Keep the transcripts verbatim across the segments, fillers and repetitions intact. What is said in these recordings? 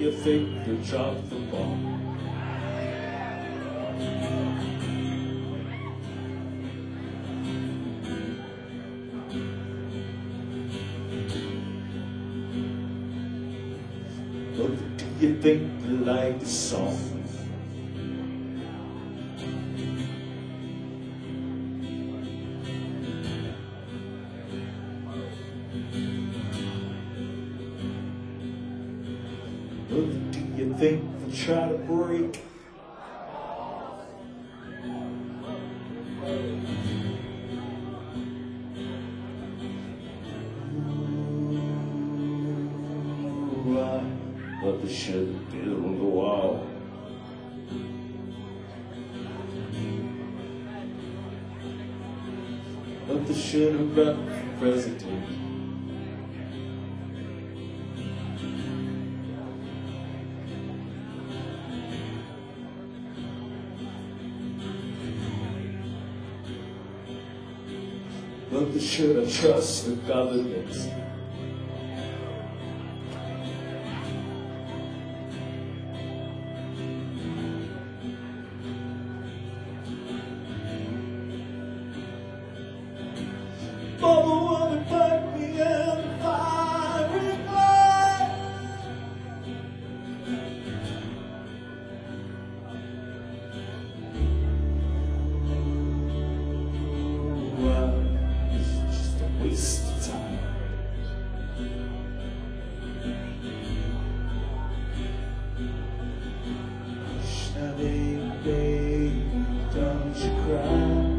you think they'll drop the ball? Or do you think they like the song? Or do you think they'll try to break? Ooh, I but they should have built a wall. But they should have run for president. But they should have trusted the government. Mama wanna put me in the firing line. Well, it's just a waste of time. Hush now, baby, baby, don't you cry.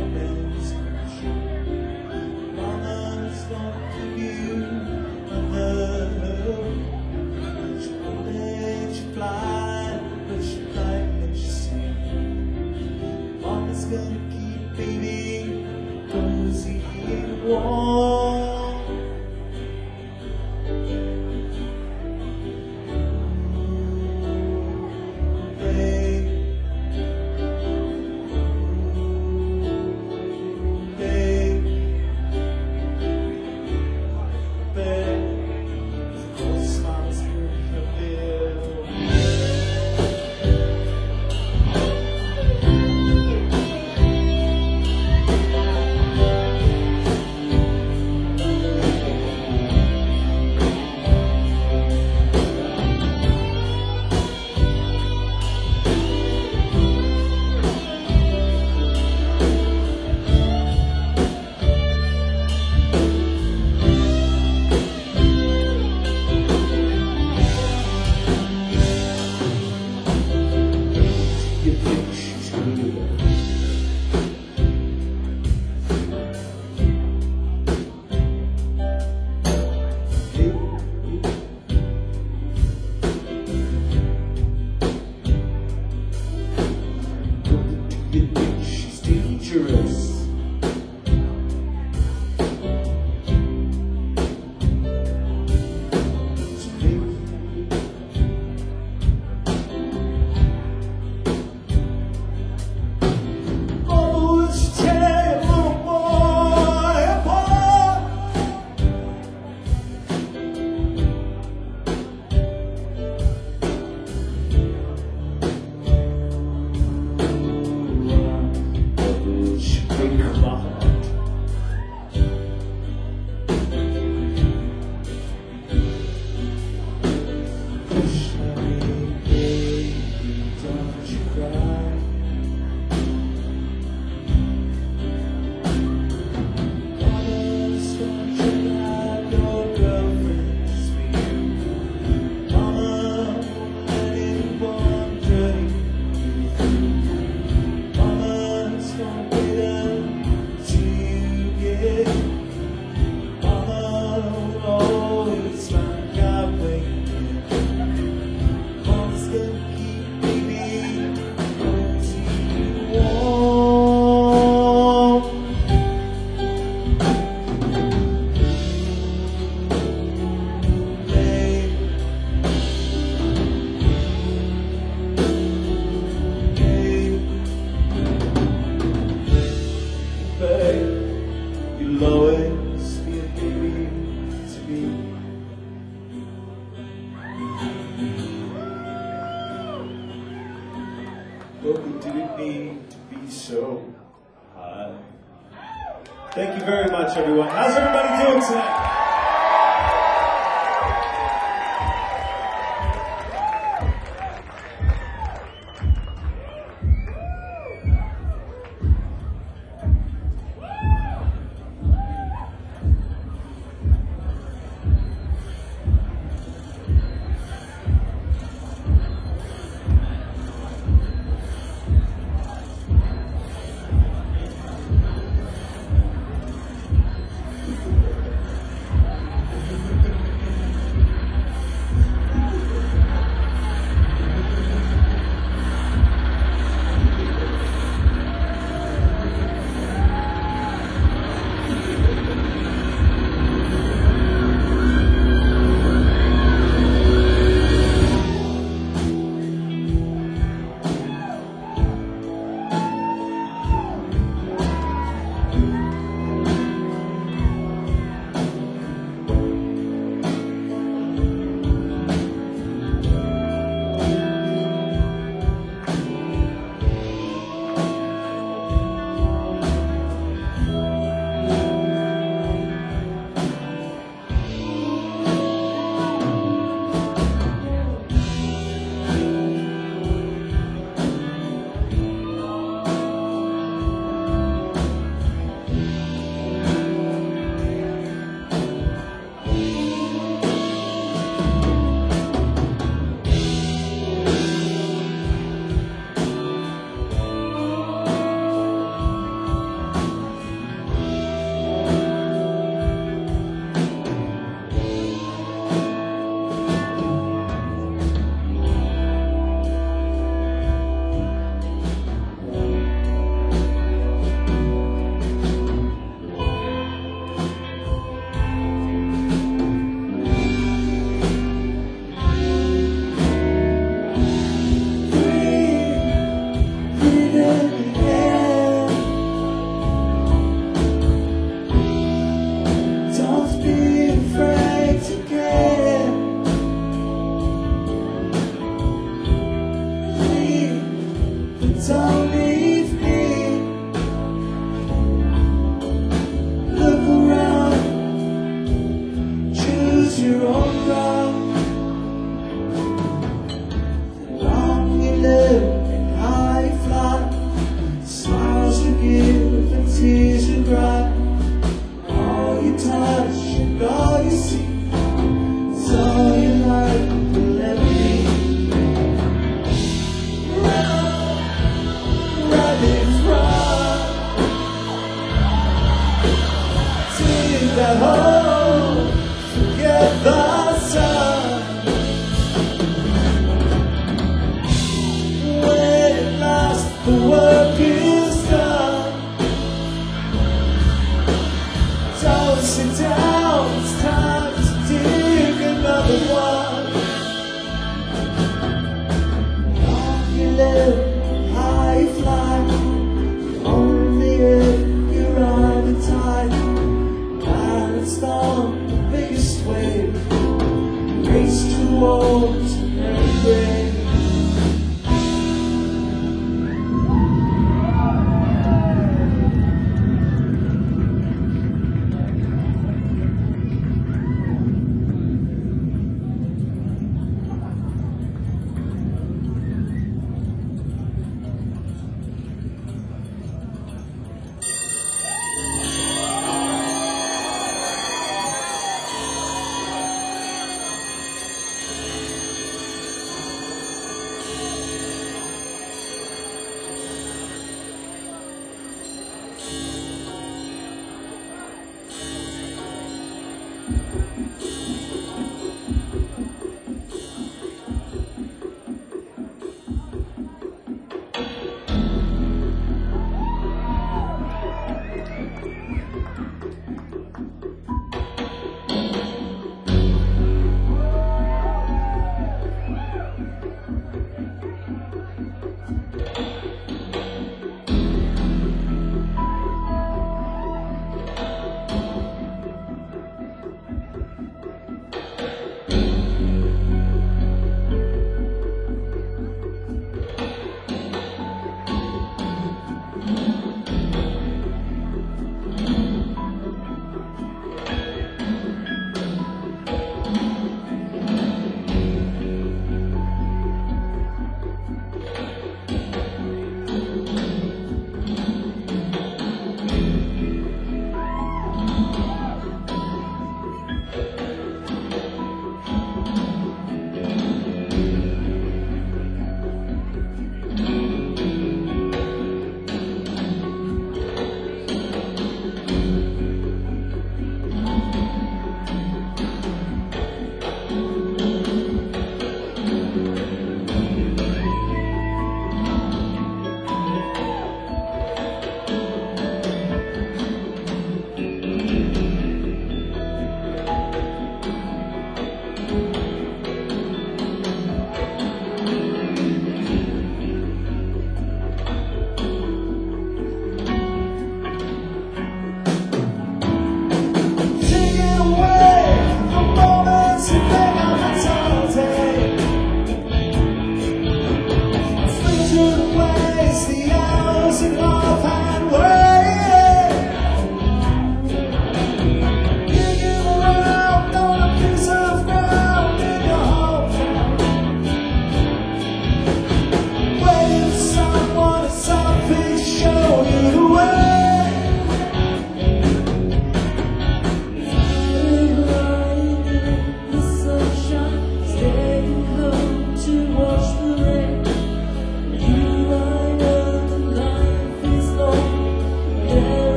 Mama's gonna give you another did it need to be so high? Thank you very much, everyone. How's everybody doing tonight?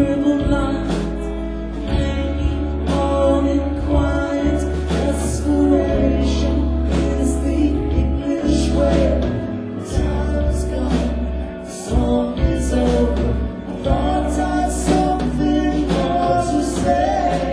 scribbled lines hanging on in quiet desperation. Is the English way. Time is gone, the song is over. I thought I had something more to say.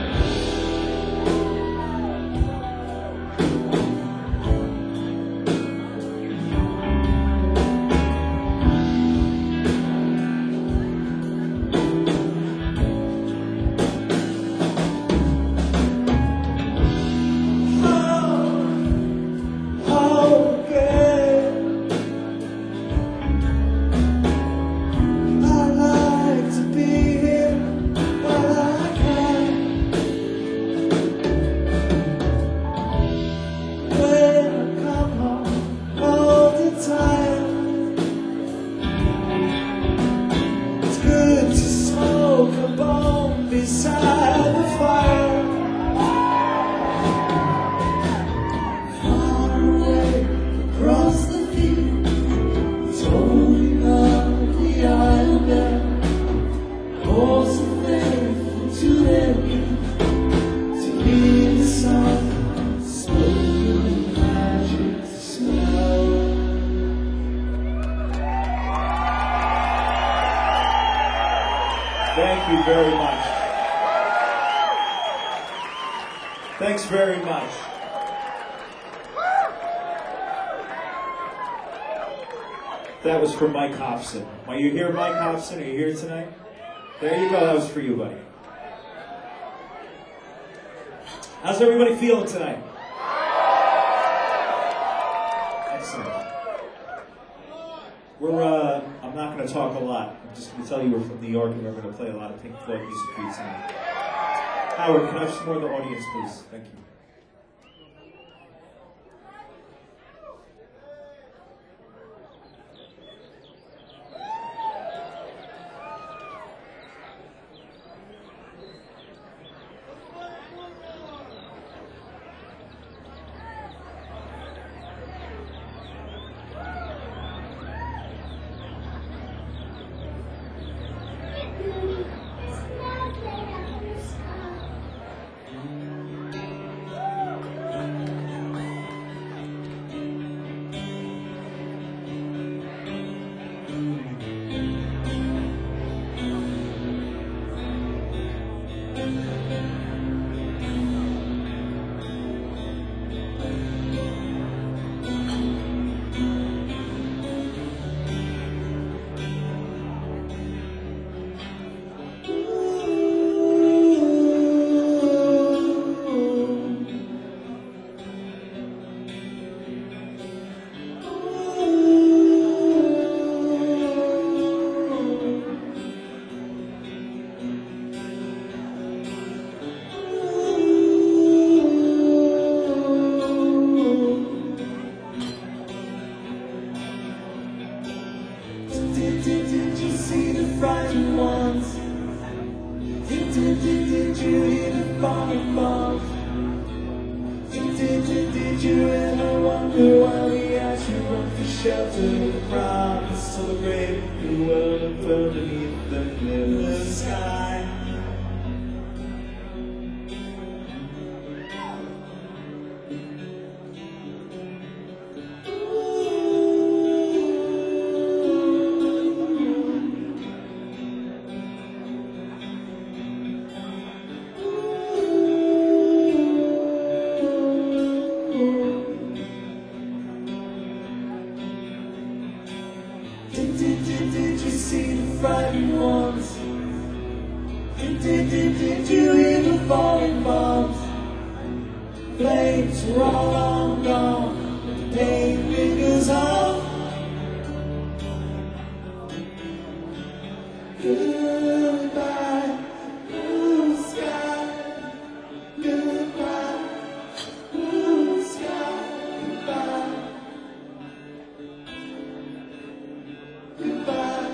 Beside the fire, far away across the field, tolling of the island bell, horse and faithful to their beat, to hear the song spoken with magic smell. Thank you very much. Thanks very much. That was from Mike Hobson. Are you here, Mike Hobson? Are you here tonight? There you go. That was for you, buddy. How's everybody feeling tonight? Excellent. We're, uh, I'm not going to talk a lot. I'm just going to tell you we're from New York and we're going to play a lot of Pink Floyd music for you tonight. Howard, can I have some more of the audience, please? Thank you. Did you see the frightened ones? Did, did, did, did you hear the falling bombs? Did, did, did, did you ever wonder why we asked you run for shelter in the crowd and celebrate the world up underneath the clear sky? Did, did, did, did you see the frightened ones? Did, did, did, did you hear the falling bombs? Flames were all long gone, but the pain lingers on. Goodbye, blue sky. Goodbye, blue sky. Goodbye. Goodbye.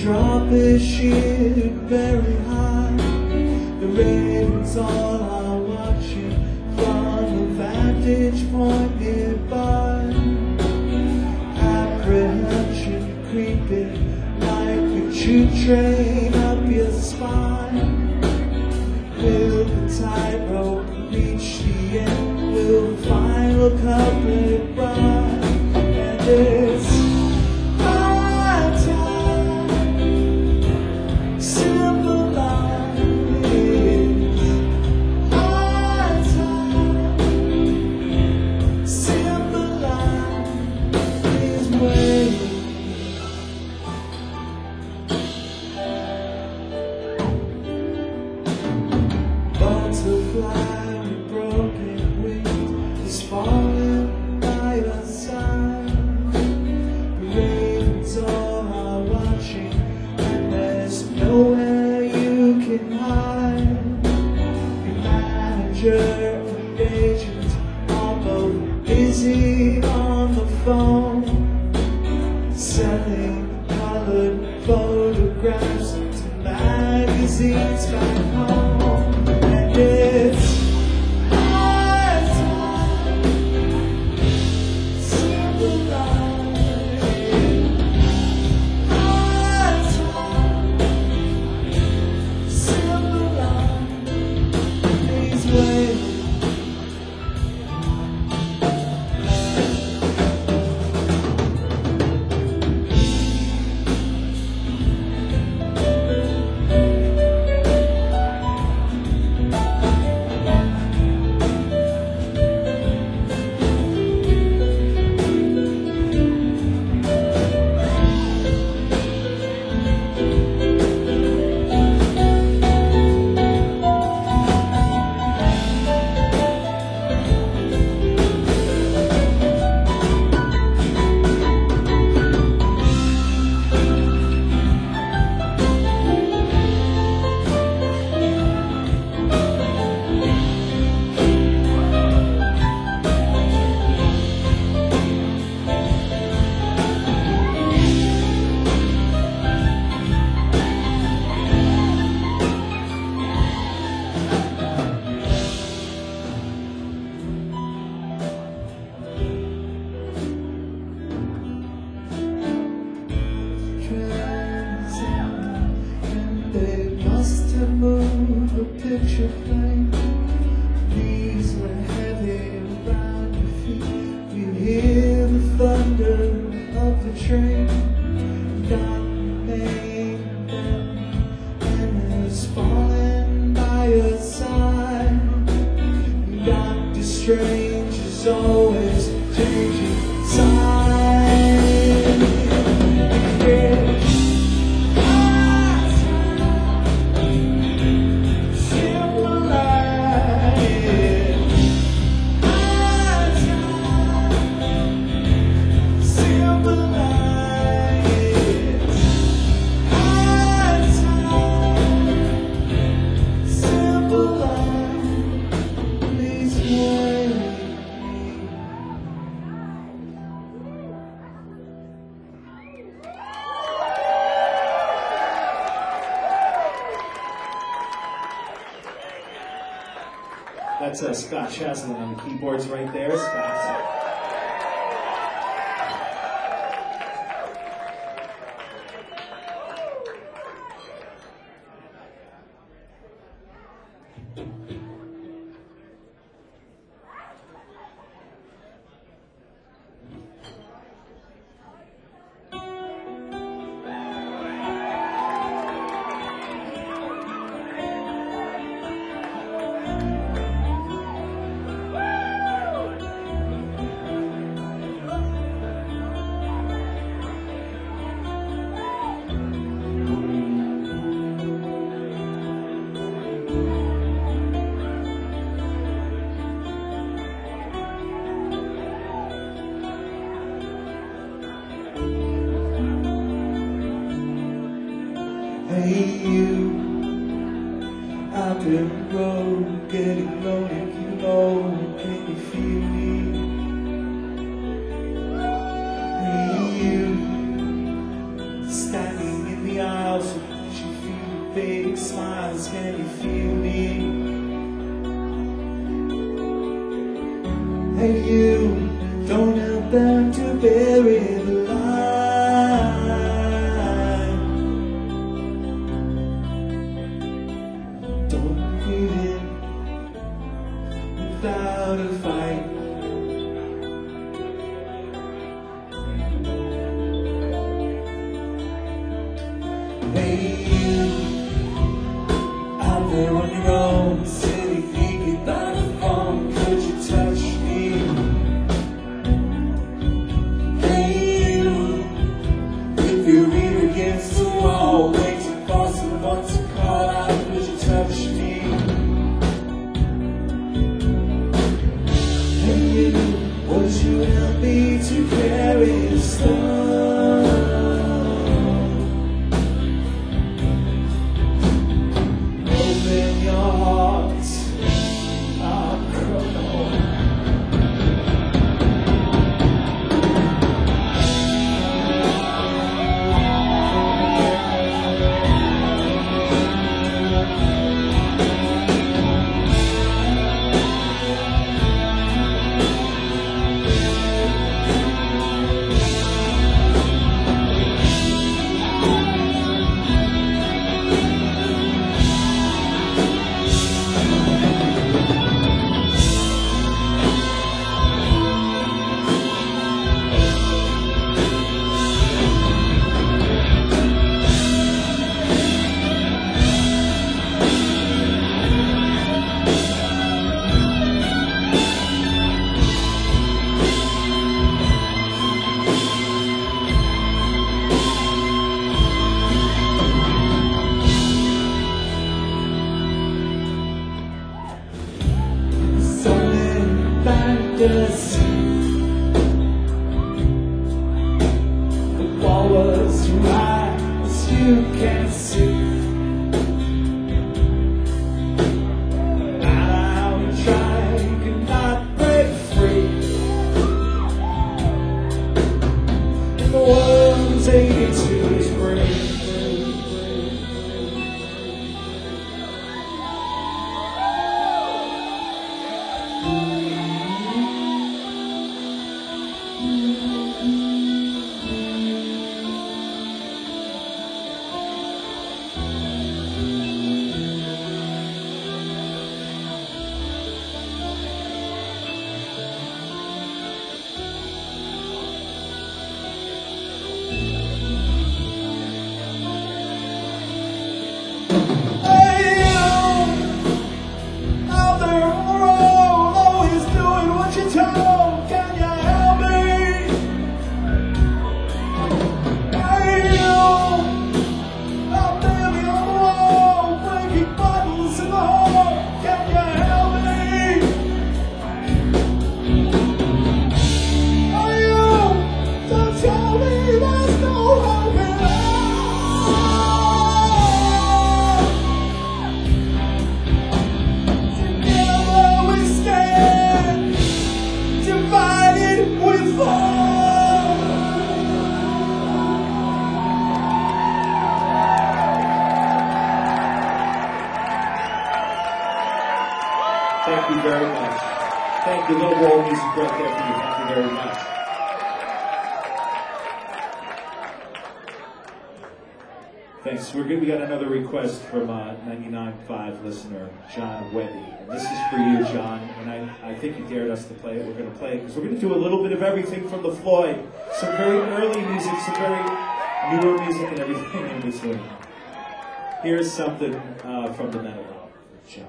drop is shit very high. The ravens all are watching from a vantage point nearby. Apprehension creeping like a choo train up your spine. Will the tightrope reach the end? Will final couplet rhyme? And it's high time, simple life. High time, simple life is waiting. Butterfly with broken wings is falling by your side. The ravens all are watching, and there's nowhere you can hide. Your manager and agent are both busy on the phone, selling colored photographs to magazines back home. And it's high time, simple life. High time, simple life. Please wait. They must have moved the picture frame. Knees were heavy around your feet. You hear the thunder of the train. Not made them, and it's falling by your side. Doctor Strange is always changing sides. Yeah. That's uh, Scott Chaslin on the keyboards right there. Scott. Hey you, I've been road, getting lonely, you know, can you feel me? Hey you, standing in the aisles, she feel fake smiles, can you feel me? Hey you, don't help them to bury the line. Don't give in without a fight. Hey you, out there on your own, sitting naked by the phone, could you touch me? Hey you, if you lean against the wall, waiting for someone to call out, could you touch me? Hey you, would you help me to carry the stone? Open your heart, I'll crawl. Something fantasy. The wall was too high, as you can see. Now we try, could not break free. And the world's taken to its grave. Thank you very much. Thank you. Little world music right there for you. Thank you very much. Thanks. We're good. We got another request from uh, ninety-nine point five listener John Webby, and this is for you, John. And I, I think you dared us to play it. We're going to play it because we're going to do a little bit of everything from the Floyd. Some very early music, some very newer music, and everything in between. Here's something uh, from the Metal album, John.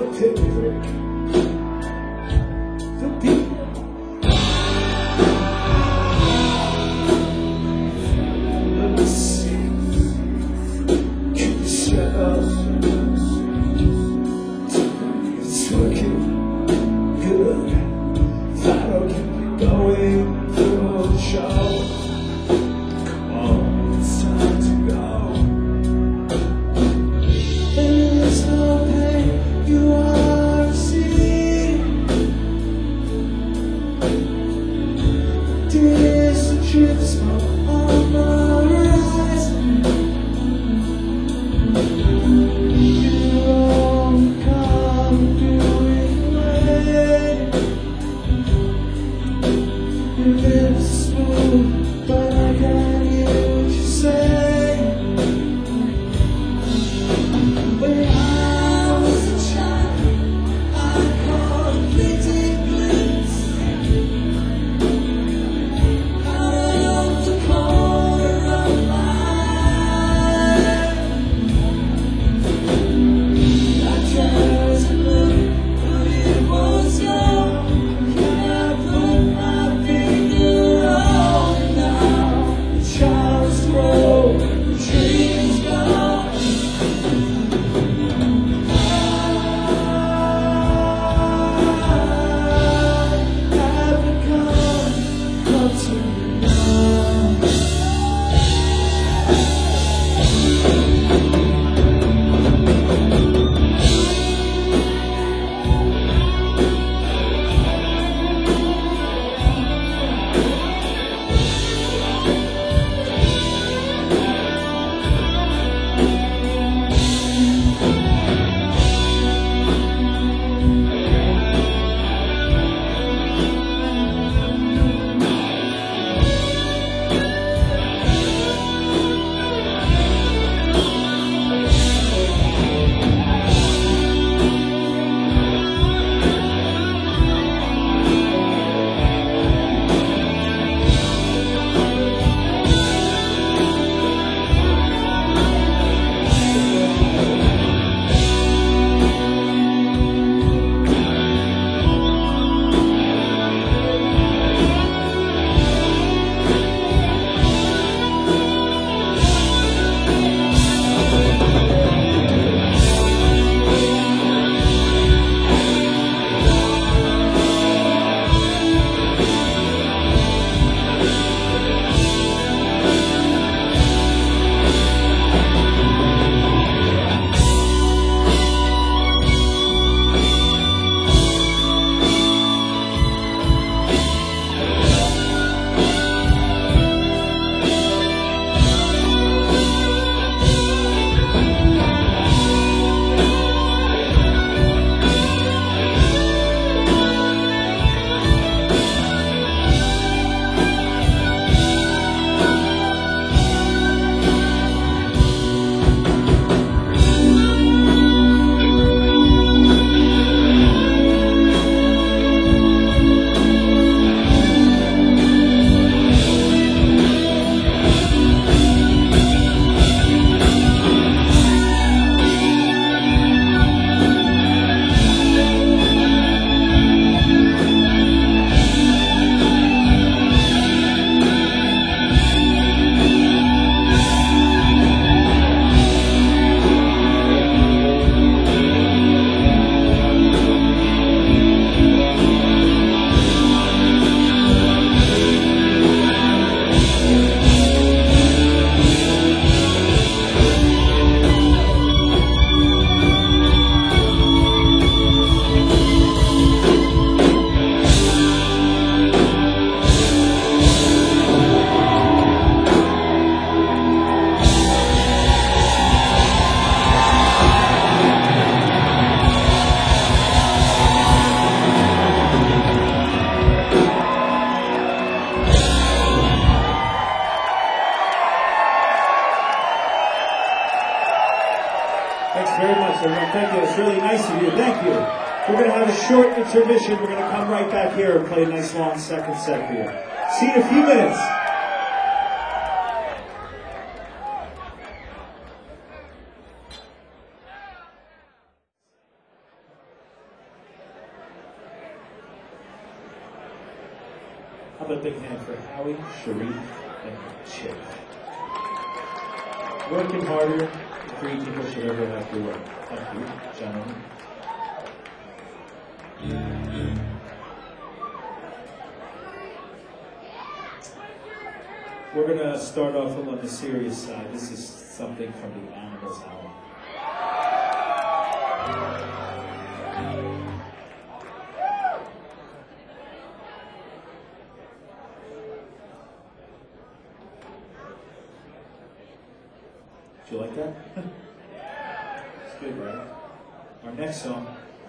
take a drink. The people let me see. Can you shut up? It's working good. If I don't keep you going through the show, come on, it's time to go. There's no pain you are seeing. Distant ships on the horizon. You won't come doing rain. Your lips smooth, but I can't hear what you say. When I was a child, I caught a fleeting glimpse out of the corner of my eye. I tried to look, but it was gone. Can I put my finger on it now? The child's grown, the dream's gone. Thanks very much, everyone. Thank you. It's really nice of you. Thank you. We're going to have a short intermission. We're going to come right back here and play a nice long second set for you. See you in a few minutes. How about a big hand for Howie, Sharif, and Chip? Working harder, the three people should ever have to work. Thank you, gentlemen. We're going to start off on the serious side. This is something from the Animals album. Do you like that? It's good, right? Our next song.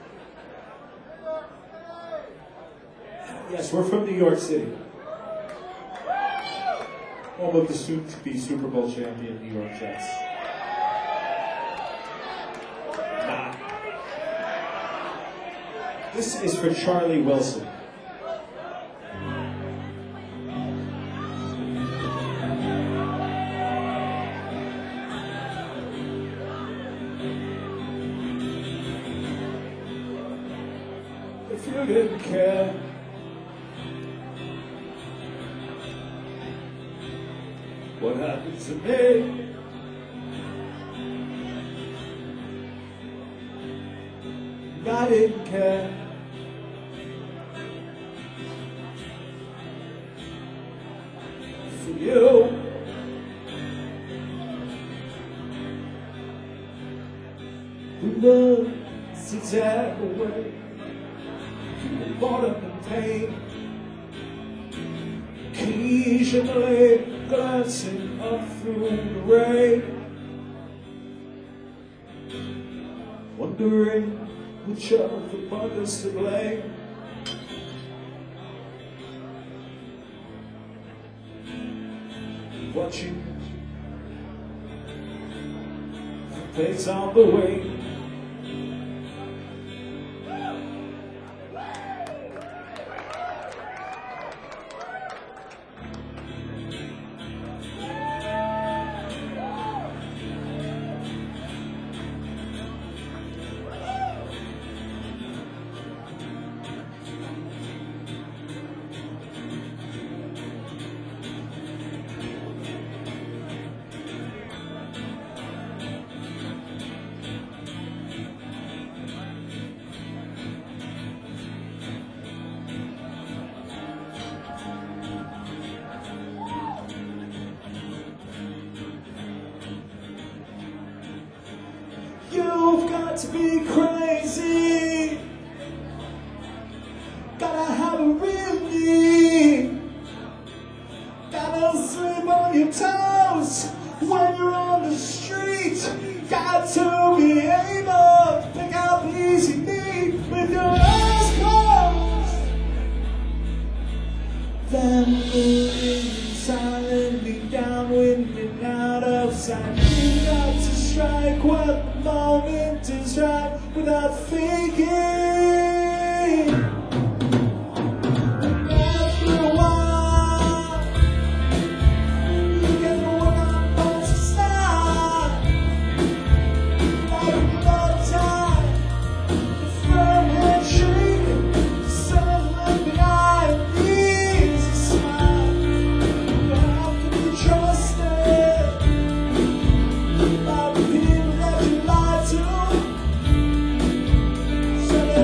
Yes, we're from New York City. Home of the soon-to-be Super Bowl champion New York Jets. Nah. This is for Charlie Wilson. If you didn't care, what happened to me? I didn't care. For you, who loves to tear away, you were brought up in pain, occasionally glancing up through the rain, wondering which of the mothers to blame. Watching the face on the way. You've got to be crazy, gotta have a real need, gotta sleep on your toes when you're on the street, got to be able to pick out the easy meat with your eyes closed, then moving silently downwind and out of sight. You got to strike when the moment is right without thinking. After a while, you get the one I'm going to start. Like another time, the firm handshake, settling behind these a smile. You have to be trusted by the people that you lie to. So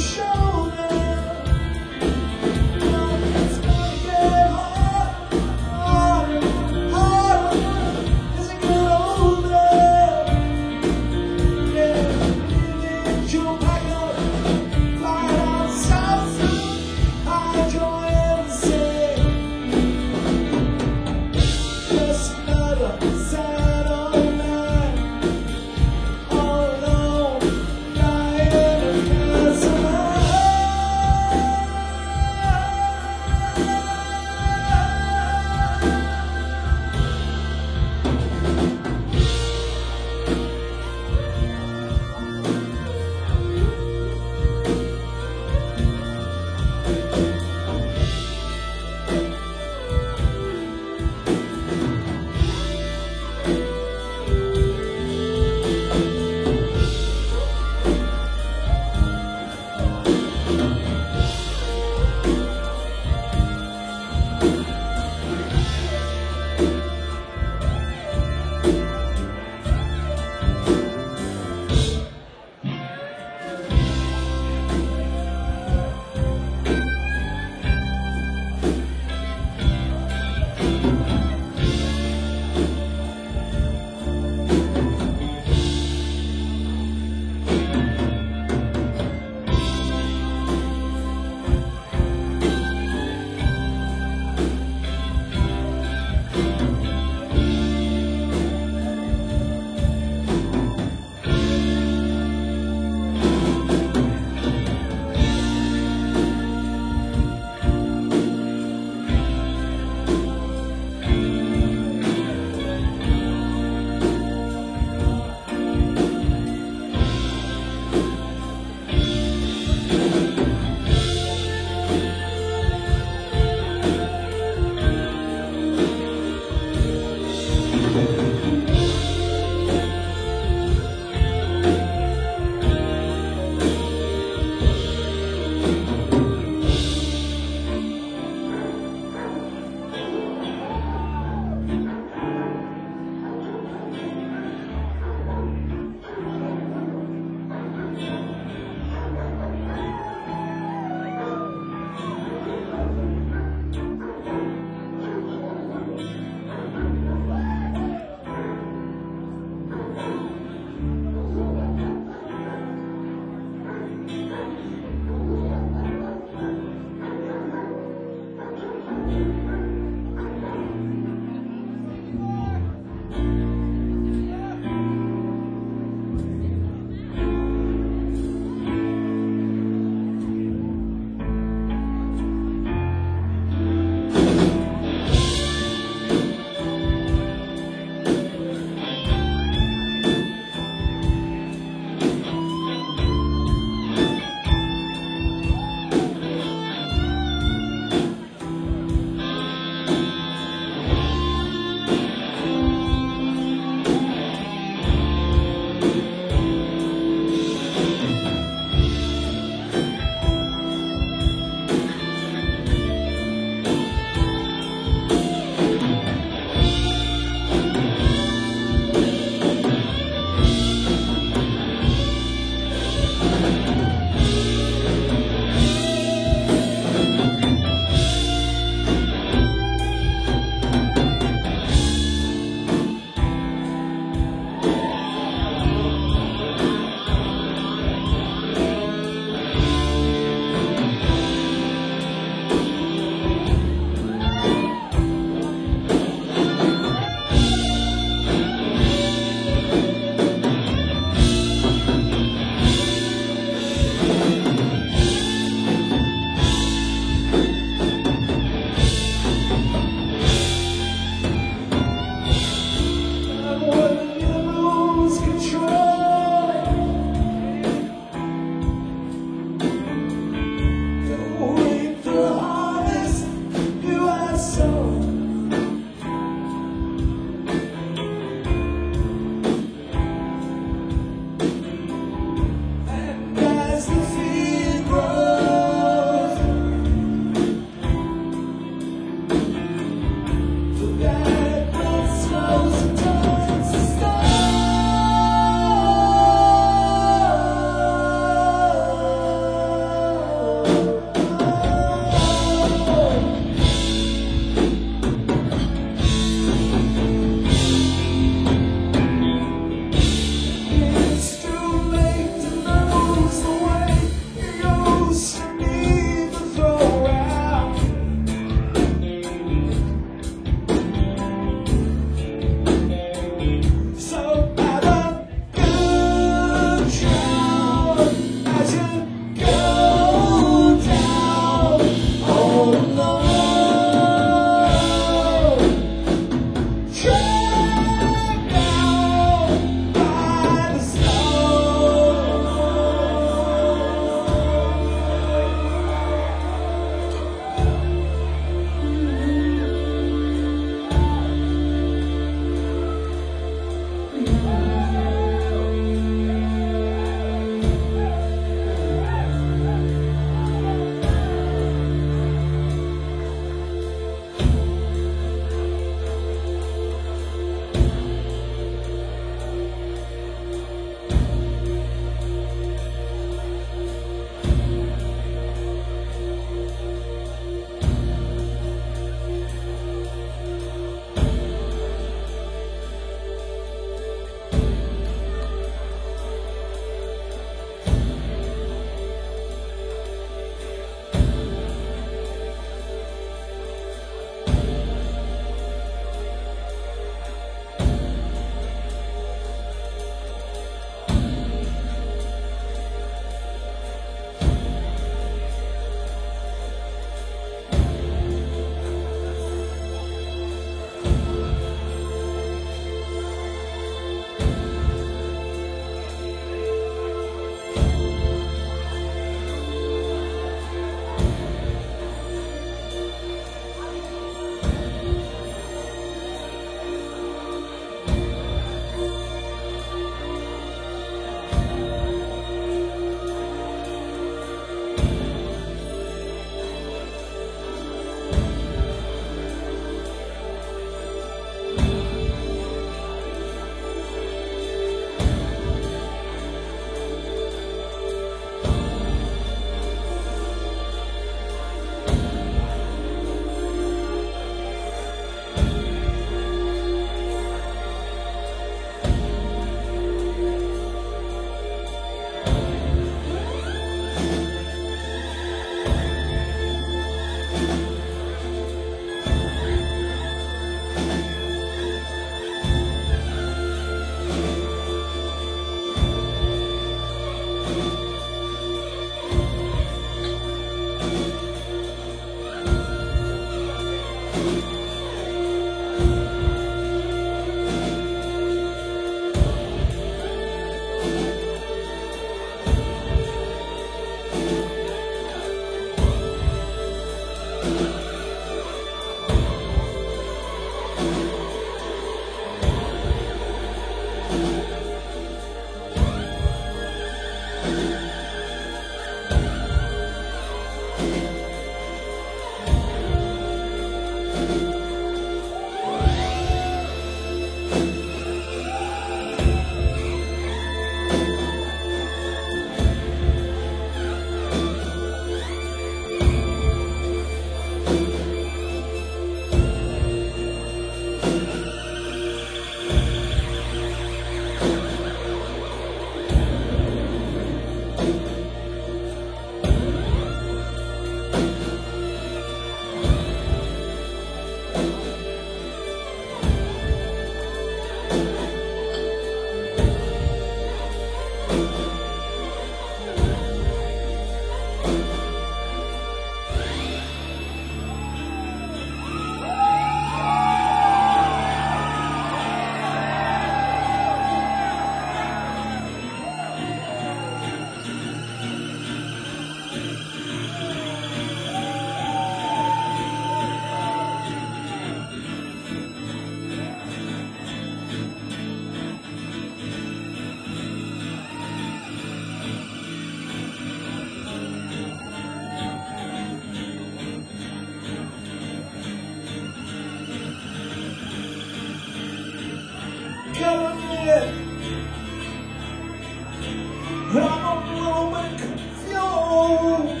I'm a little bit confused.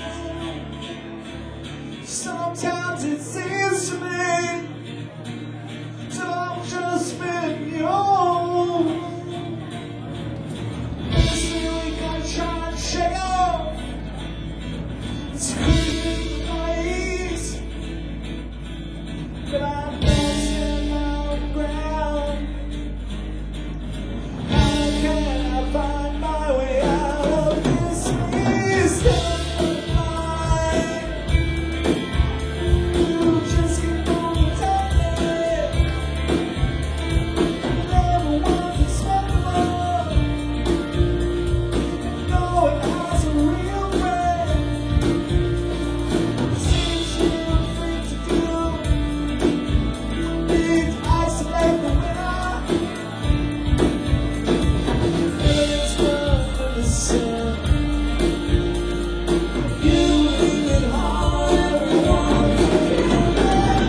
Sometimes it seems to me that I'm just being used. This week I'm trying to shake off. It's creeping in my ears, but I'm dancing on the ground. How can I find my way out of this mist of mine? You just keep on telling me never was expectable. No, it has a real way. Seems you free to do. Need to isolate the winner. Feelings run with the sun. You leave it hard, everyone to feel it.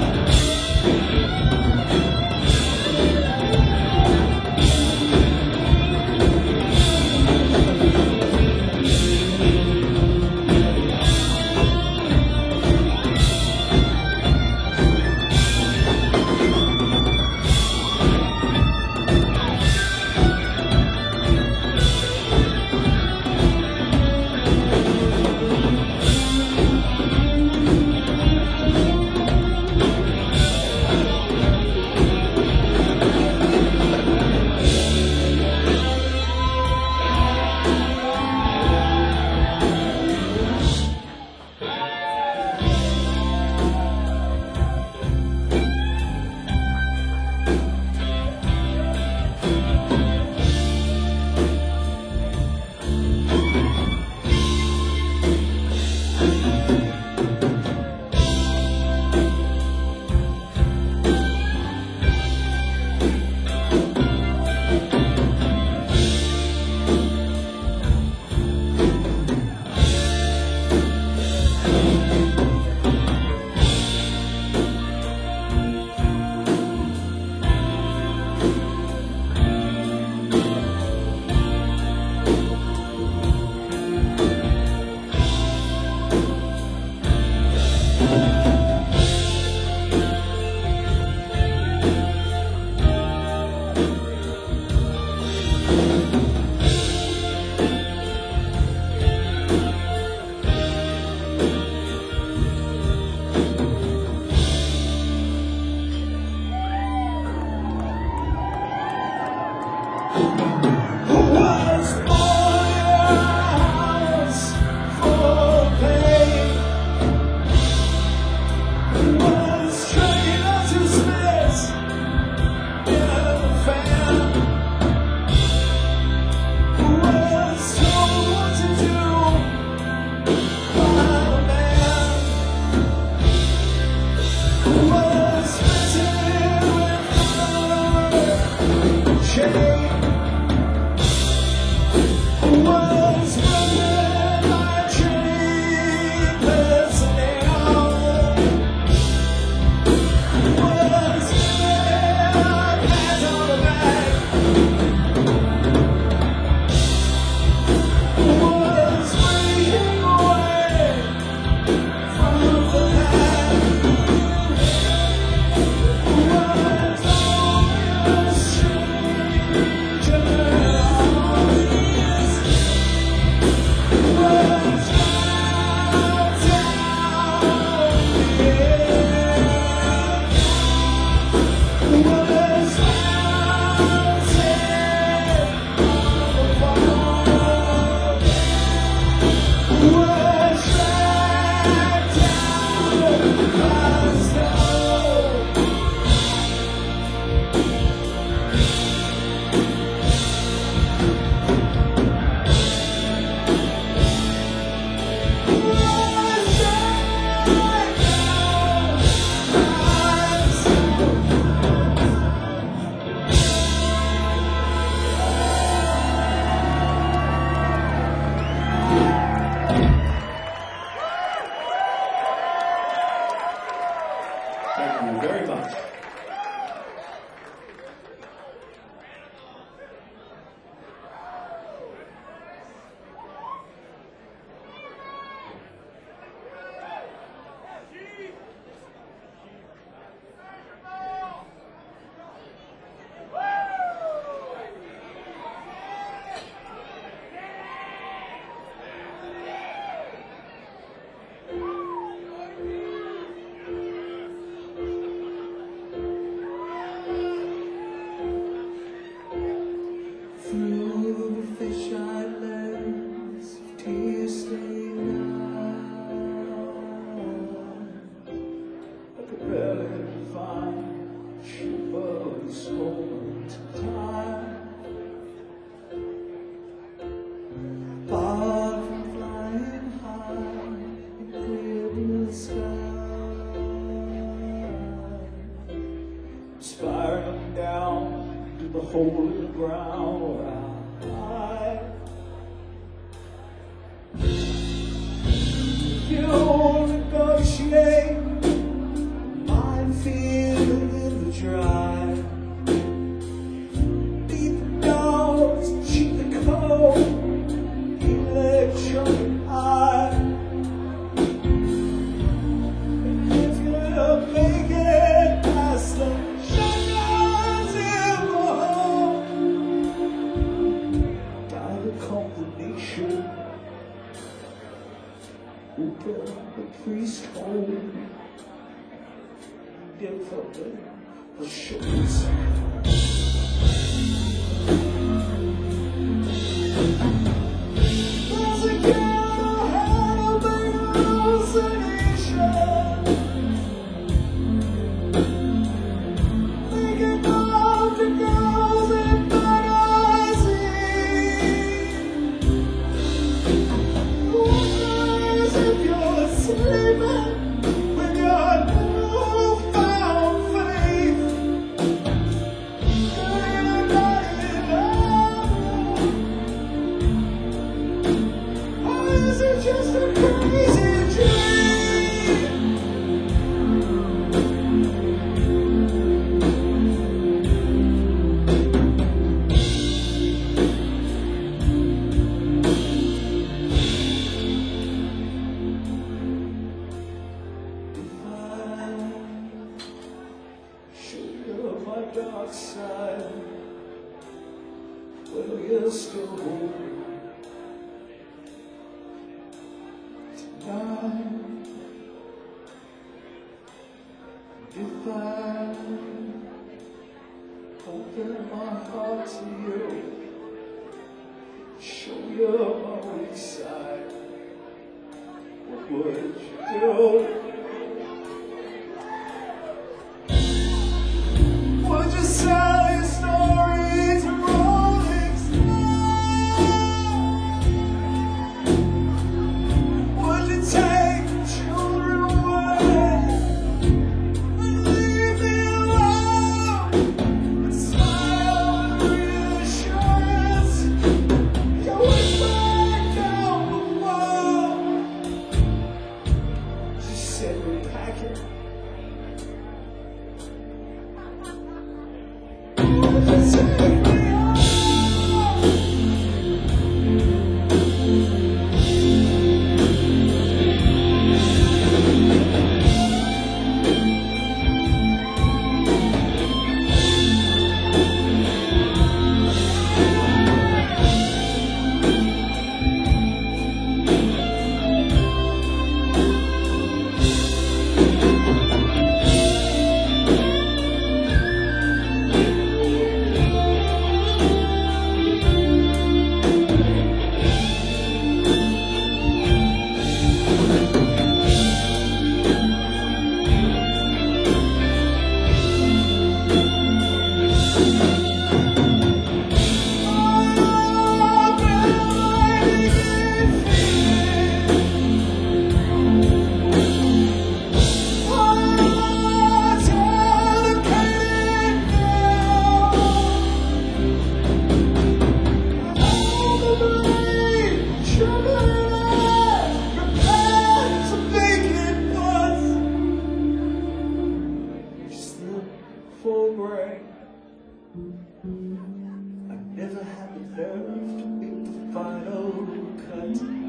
Who was born in a house full of pain? Who was trained not to spit in a fan? Who was told what to do by a man? Who was smitten with color, shame? hole in the ground. I, you negotiate, minefield in the dry. Beat the dogs, cheat the code, electronic eye. And if you're make it past the shadows in the hole, by the combination, open the priest hole, get something for shoulders. There's a girl had a big hallucination, thinking of the girls in fantasy. Wonders if you're sleeping with your newfound faith. You're not in love. Or is it just a crazy dream? If I show you my dark side, will you still hold me tonight? If I open my heart to you, show you my weak side, what would you do? Would you sell your story to Rolling Stone? Would you take children away and leave me alone and smile with reassurance? You went back down the wall. She said we're packing. Would you take me home? Full brain. I never had the nerve to make the final cut.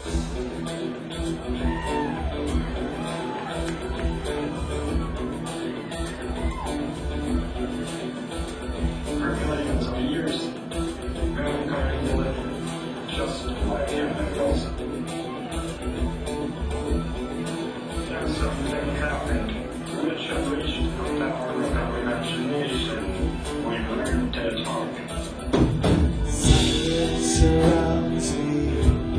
Millions of years, mankind lived just like animals. And something happened which unleashed the power of our imagination. We learned to talk. Silence surrounds me.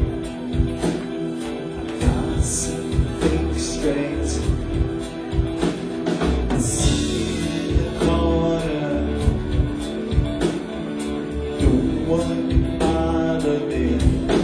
I can't see things straight. I see in the corner. No one can bother me.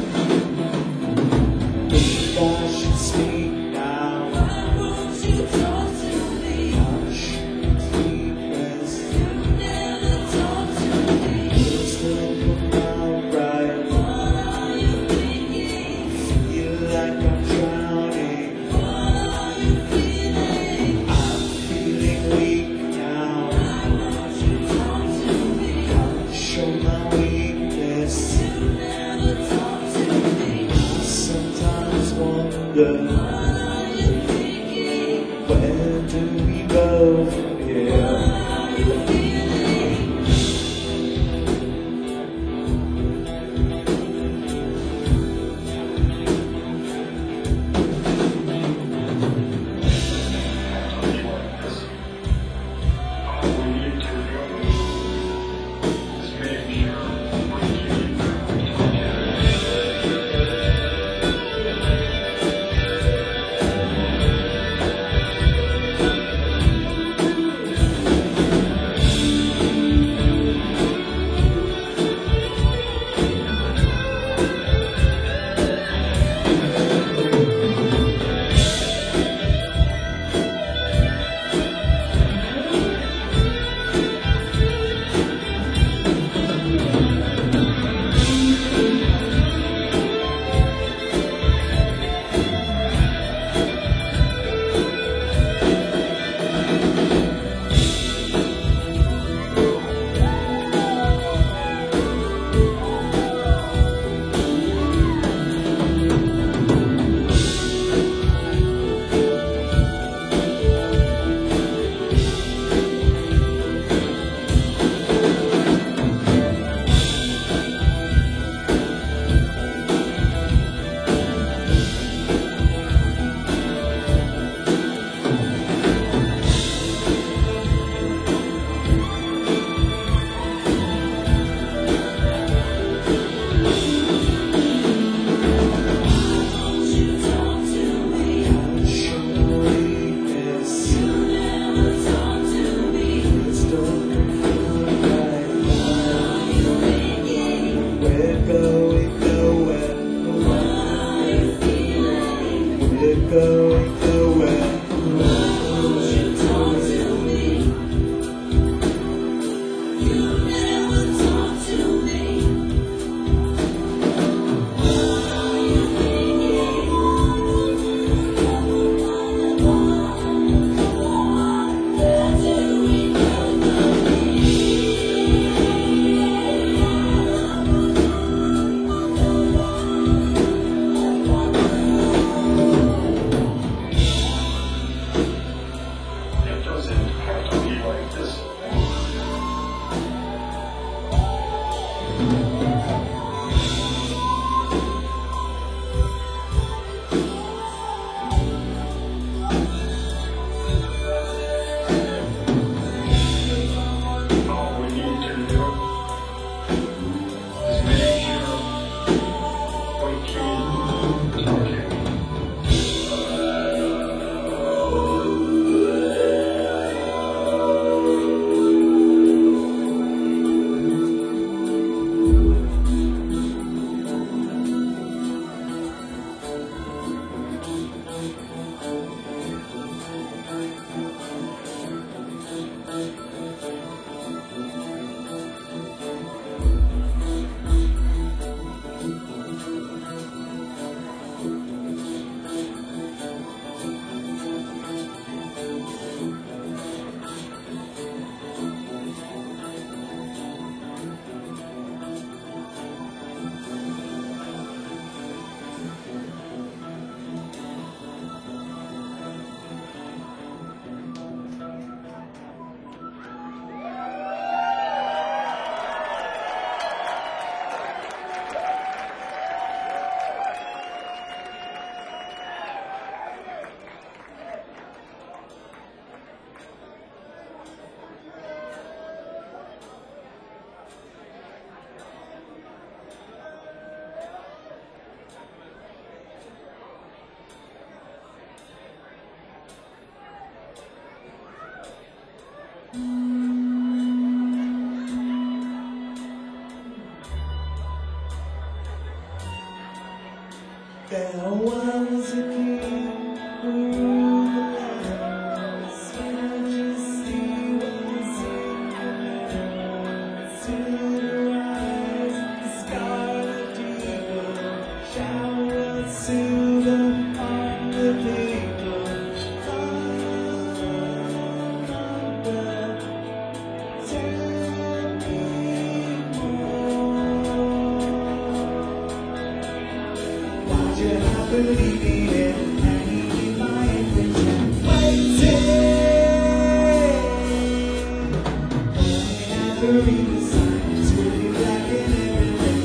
Think I should speak now. Why won't you talk to me? Hush, deepness. You never talk to me. Words don't come out right. What are you thinking? Feel like I'm drowning. What are you feeling? I'm feeling weak now. Why won't you talk to me? Can't show my weakness. You never talk to me. I sometimes wonder, What are you thinking? where do we go from here? What are you feeling? I'll tell you like this. All we need to do is make sure we keep together. There was a king who ruled the land. His majesty was in command. Till the rise, the scarlet eagle showered silver on the people. Tell me more. Why'd you have to leave me here, hanging in my intention, waiting? Only have to read the signs, really black and everything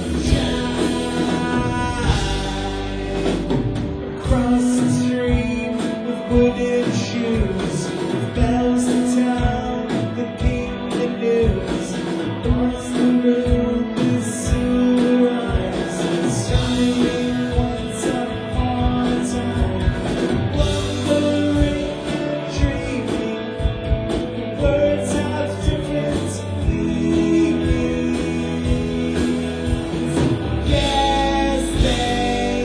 shine. Across the street with wooden shoes, bells in town, the king the news. Across the room with silver eyes, shining once upon a time. Wondering and dreaming, words have different meanings. Yes, they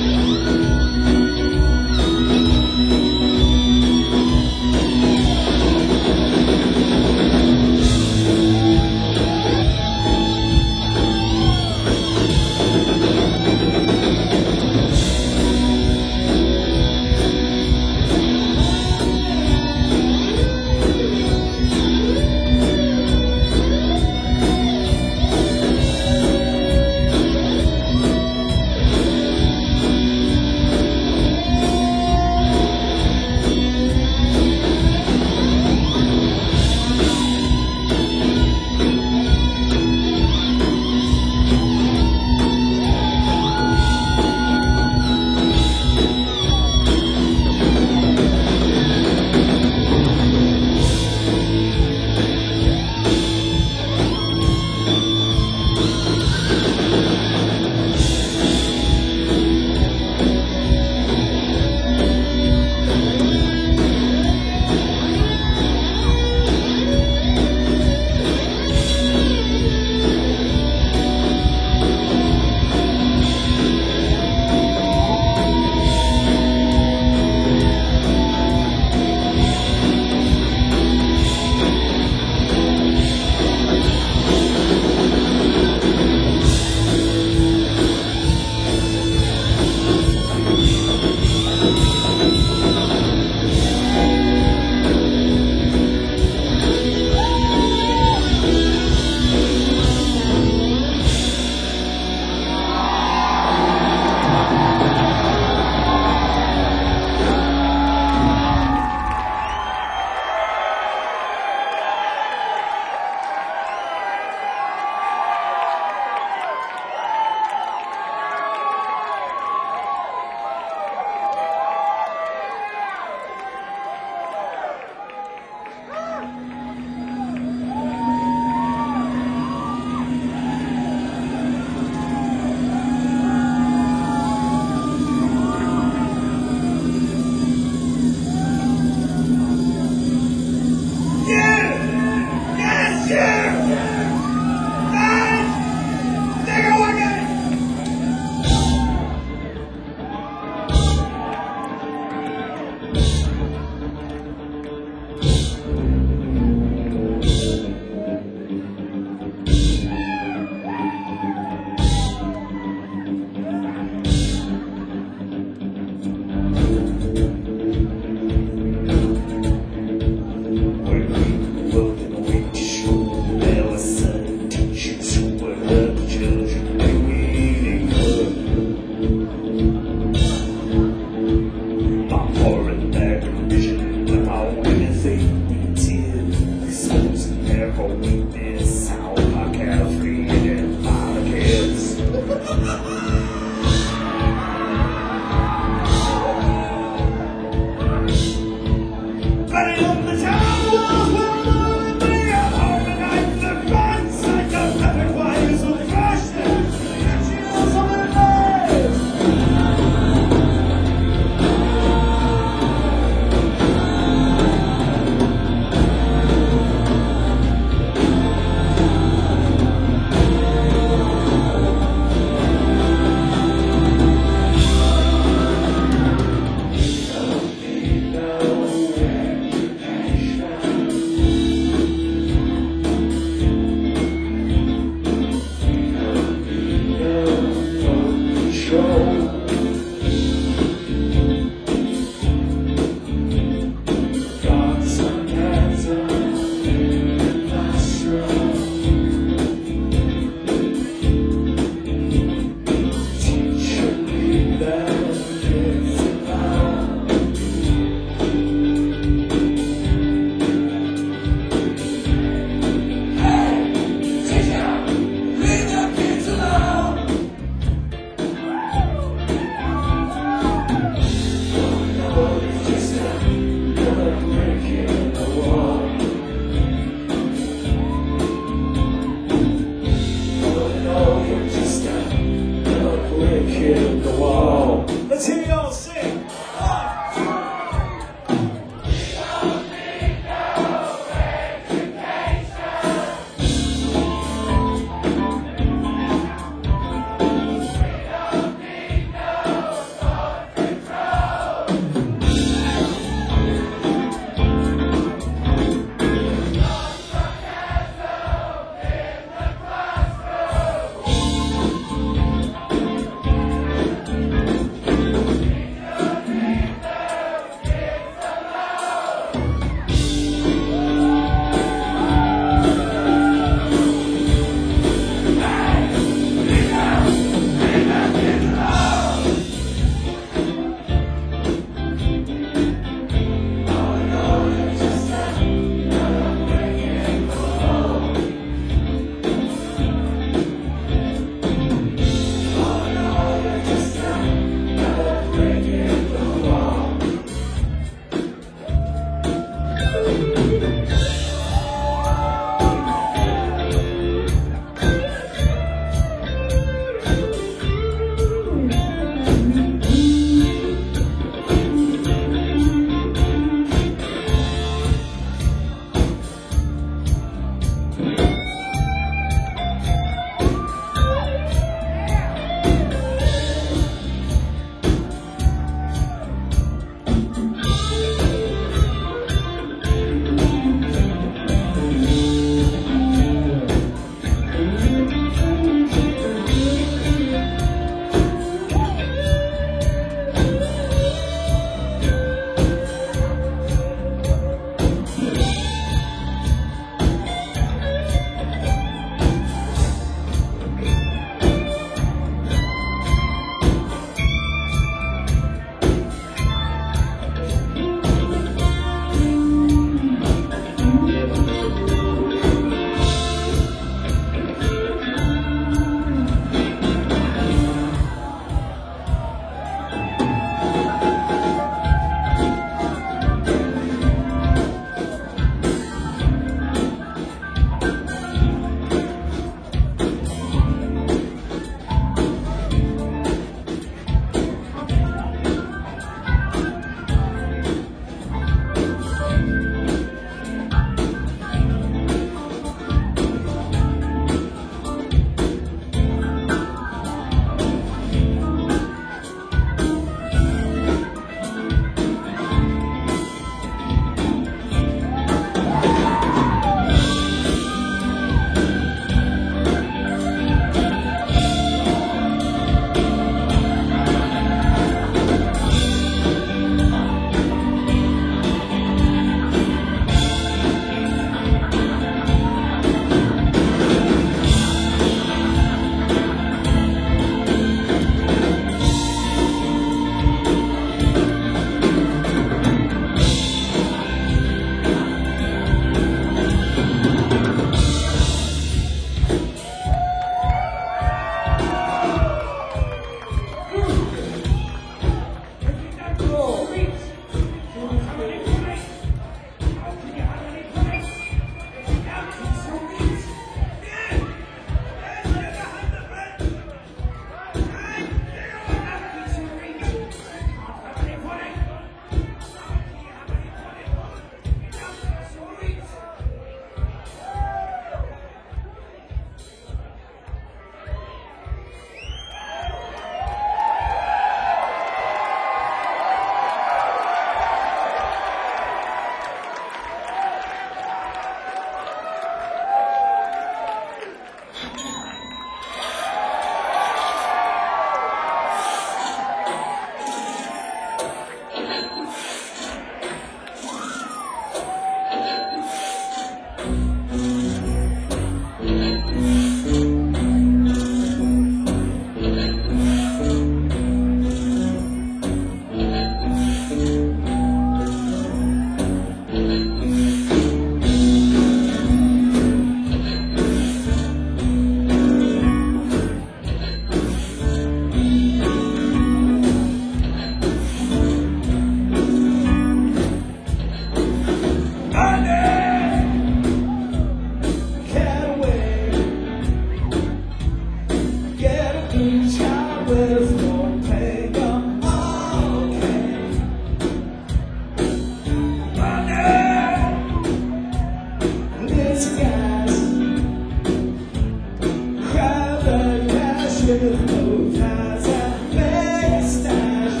with no ties and face stash.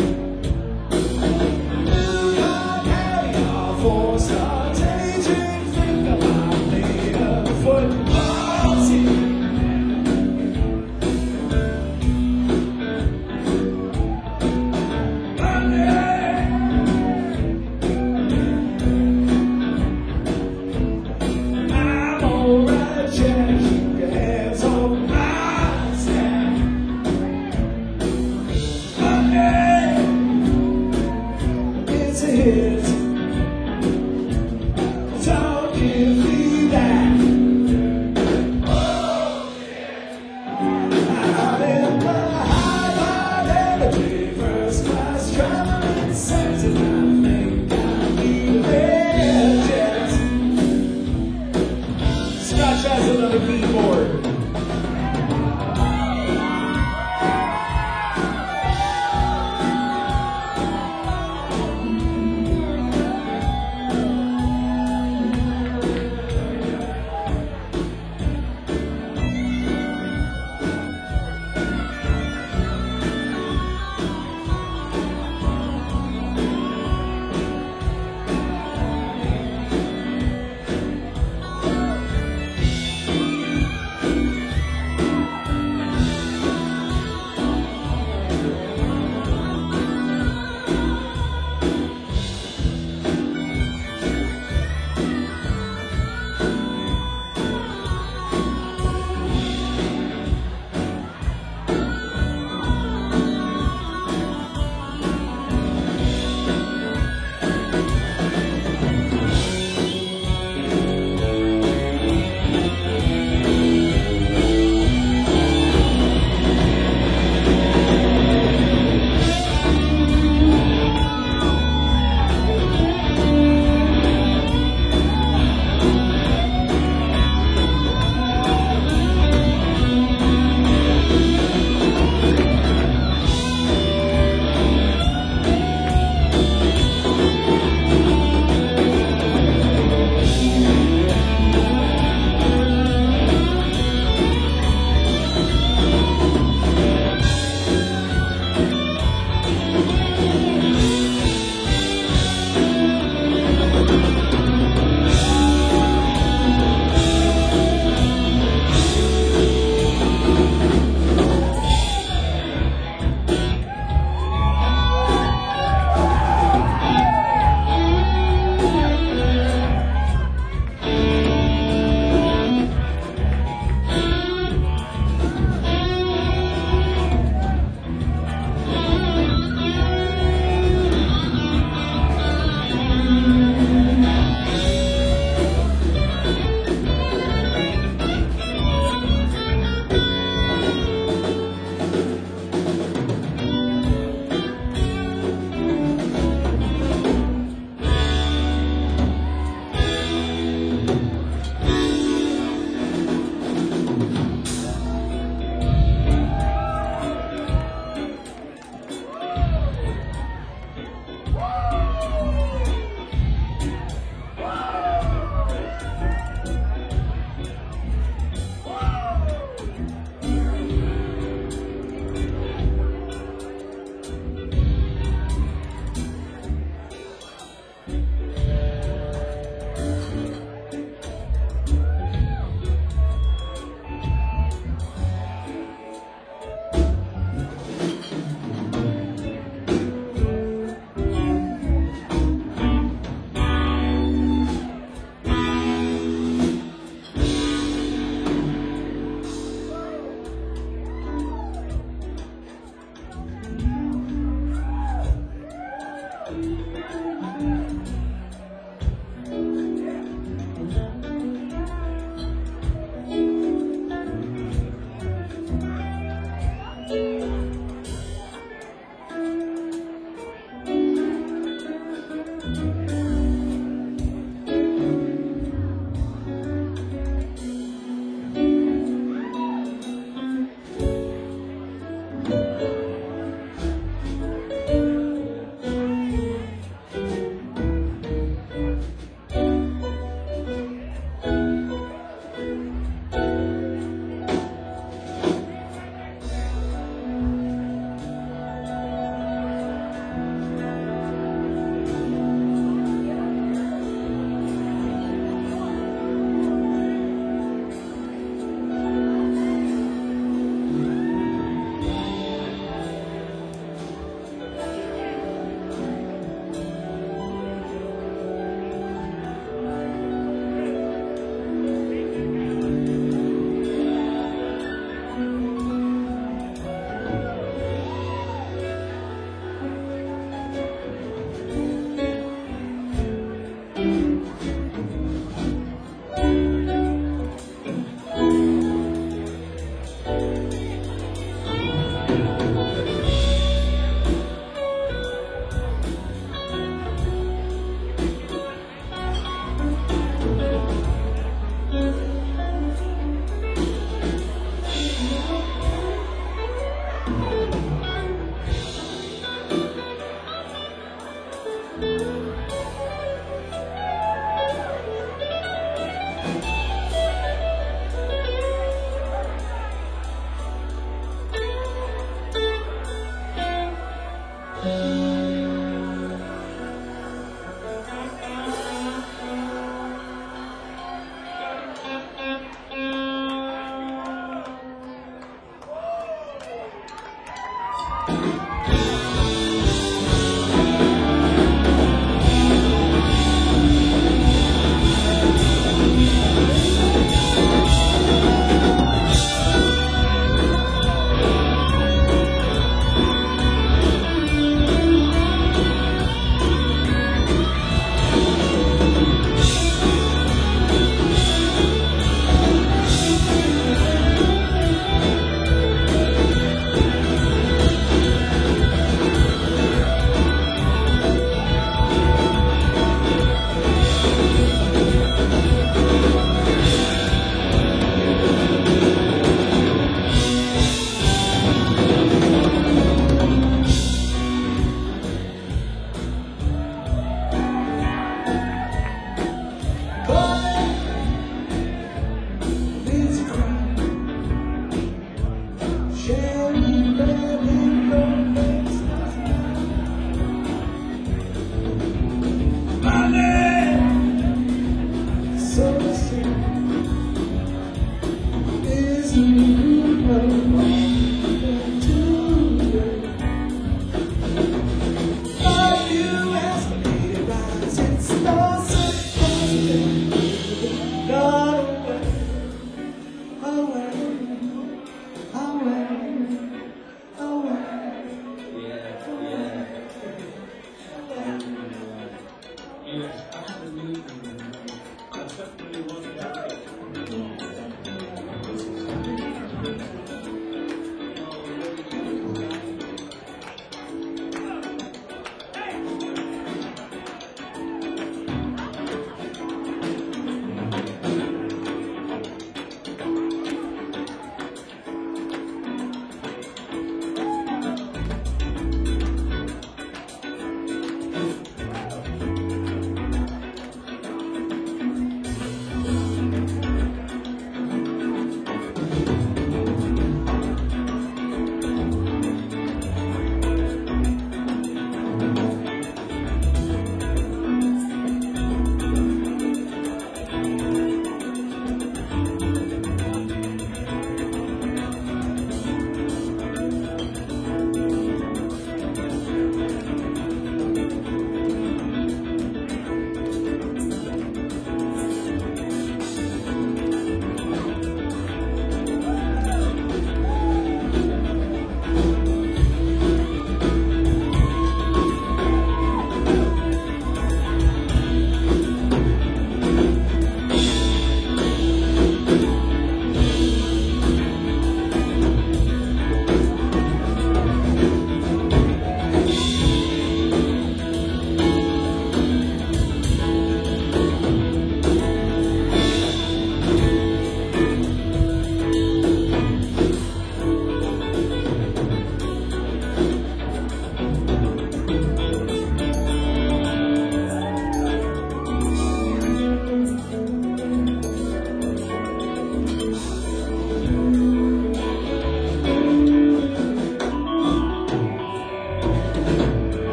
Can't carry our four-star daydream. Think about me a football team. I'm alright, Jack. Keep your hands on my stack.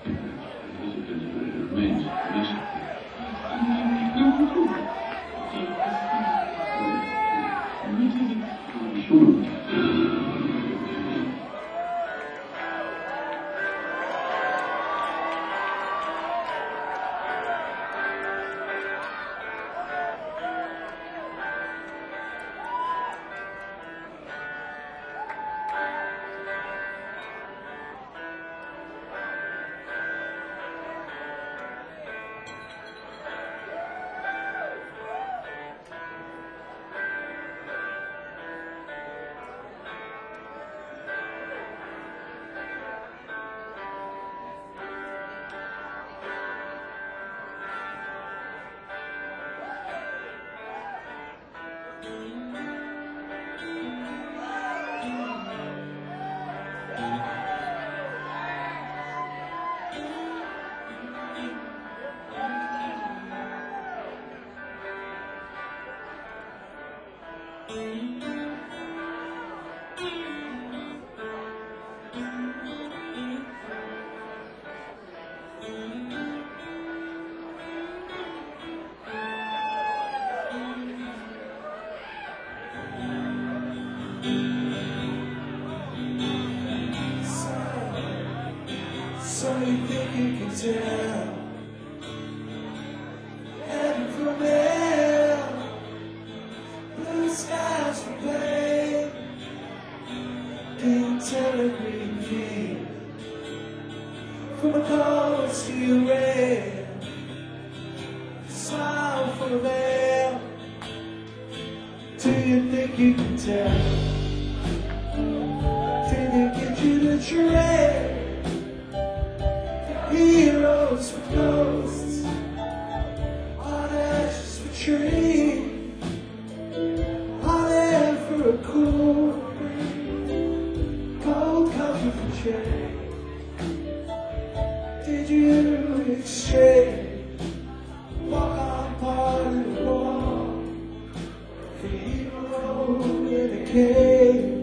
So you think you can tell heaven from hell, blue skies from pain, can't tell a green field from a cold steel rail, smile from a veil. Do you think you can tell? Did they get you the trail? Heroes for ghosts, hot ashes for trees, hot air for a cool breeze, cold comfort for change. Did you exchange walk on part of the wall for hero in a cave?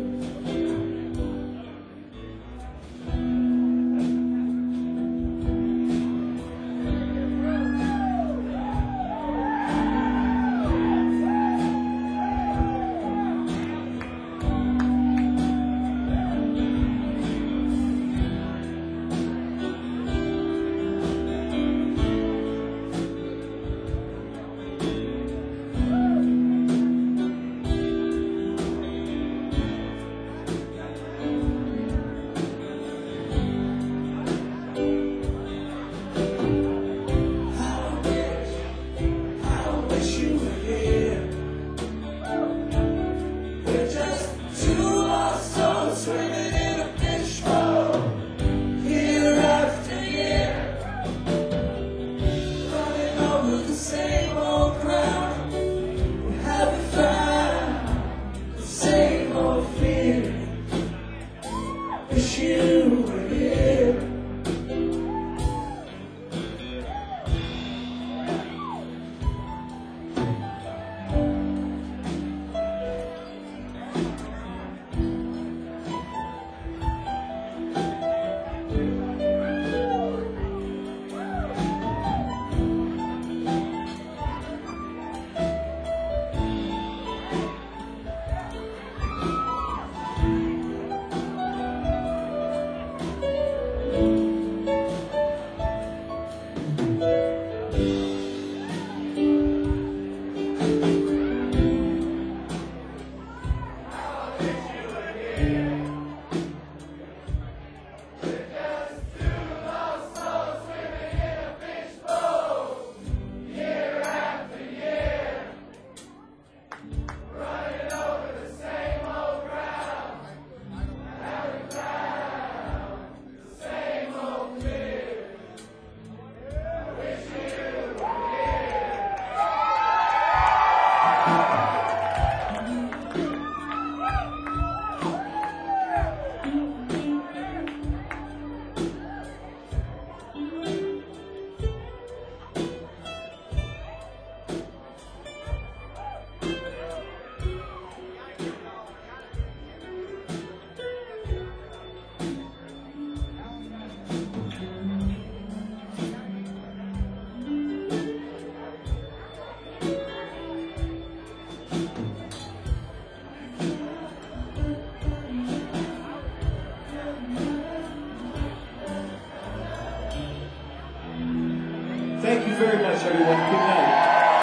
Thank you very much, everyone. Good night.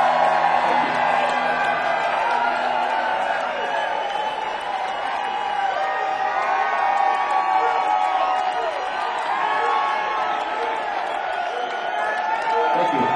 Thank you.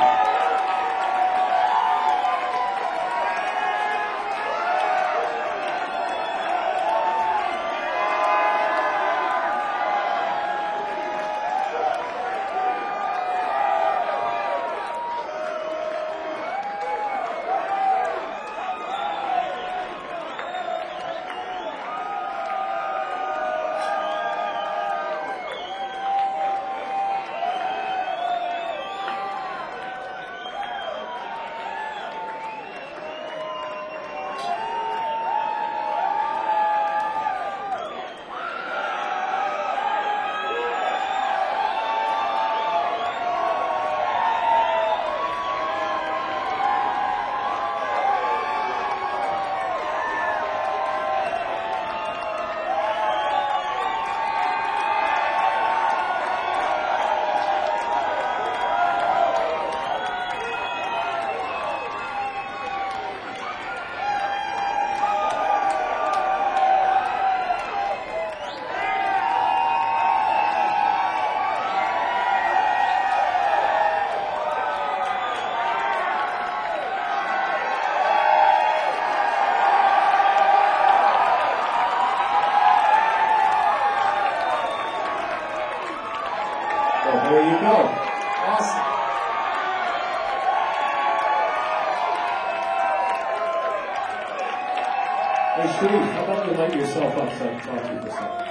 Well, there you go. Awesome. Hey, Sharif, how about you light yourself up so I can talk to you for a second?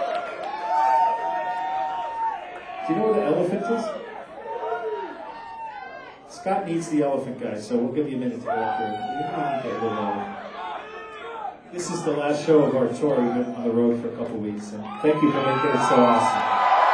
Do you know where the elephant is? Scott needs the elephant guy, so we'll give you a minute to go up there. Okay, we'll, uh, this is the last show of our tour. We've been on the road for a couple weeks, and thank you for making it so awesome.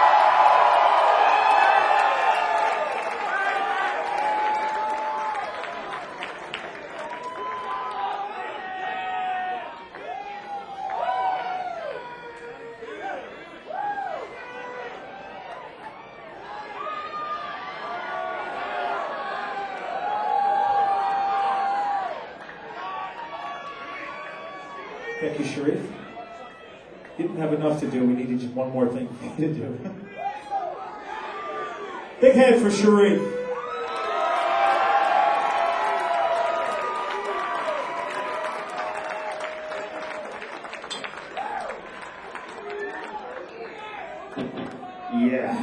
Thank you, Sharif. Didn't have enough to do. We needed just one more thing for you to do. Big hand for Sharif. Yeah.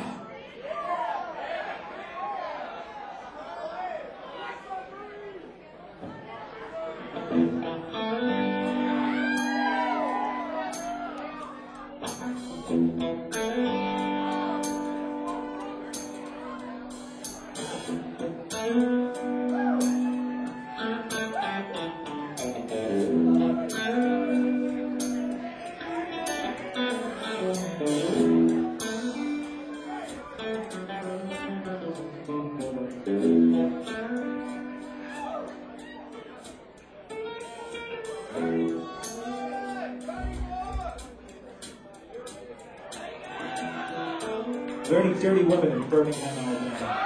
Dirty, dirty women in Birmingham, Alabama.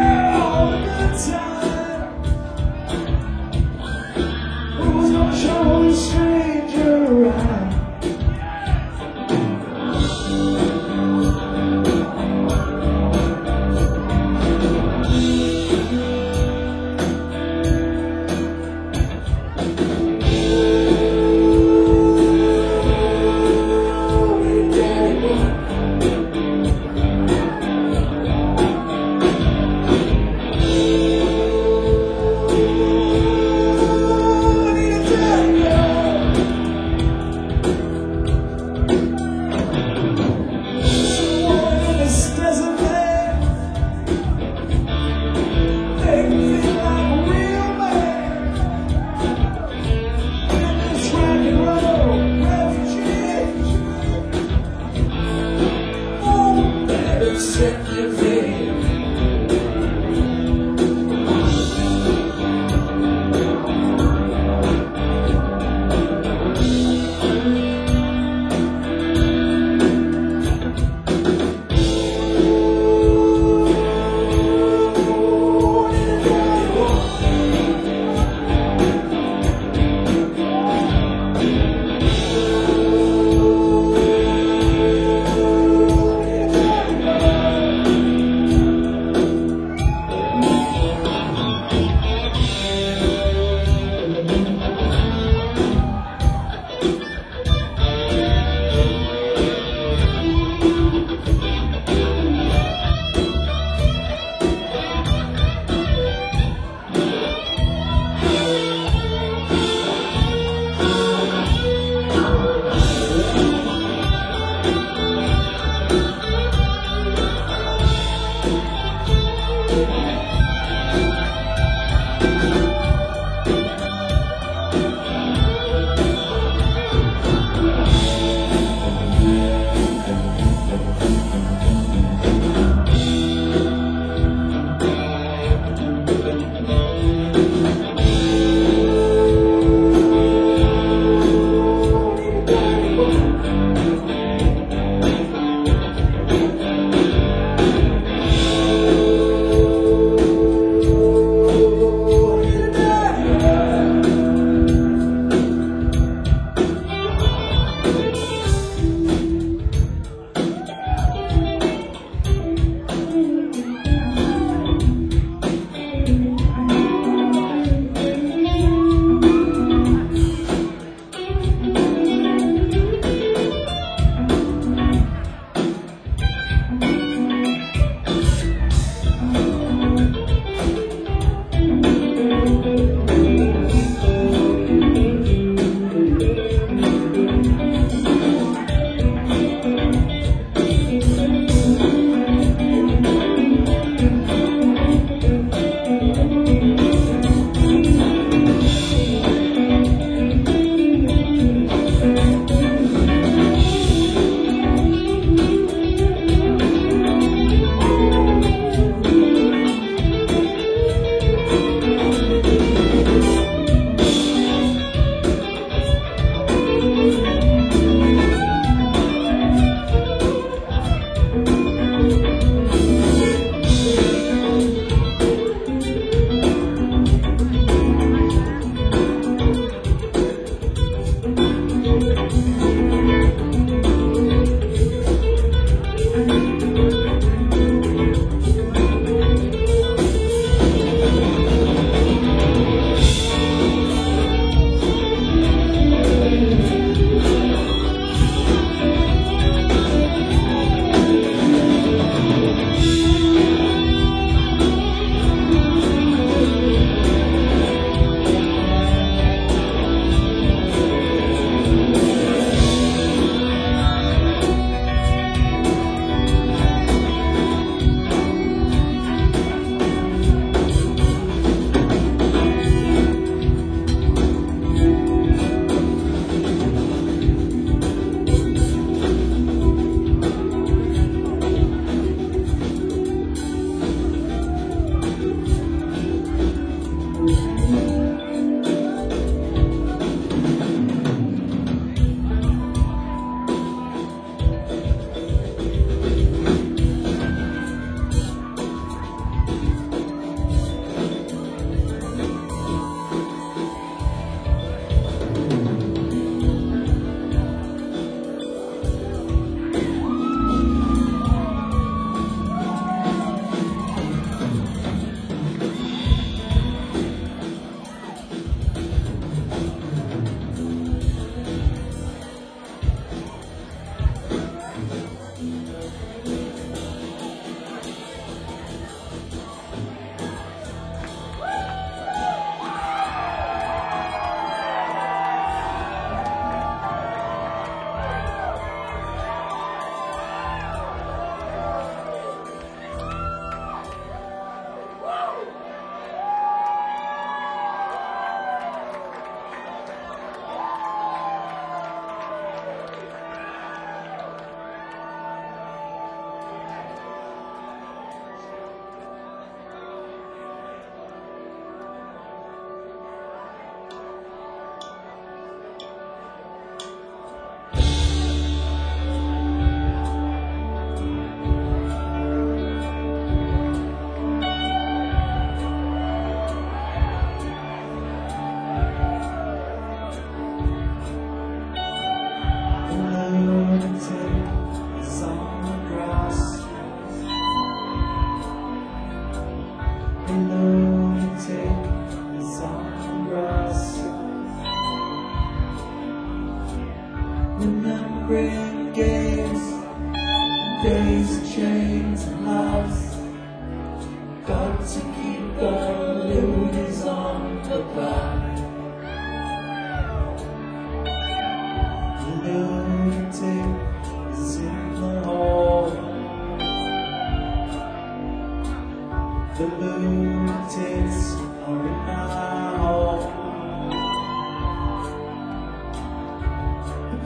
Show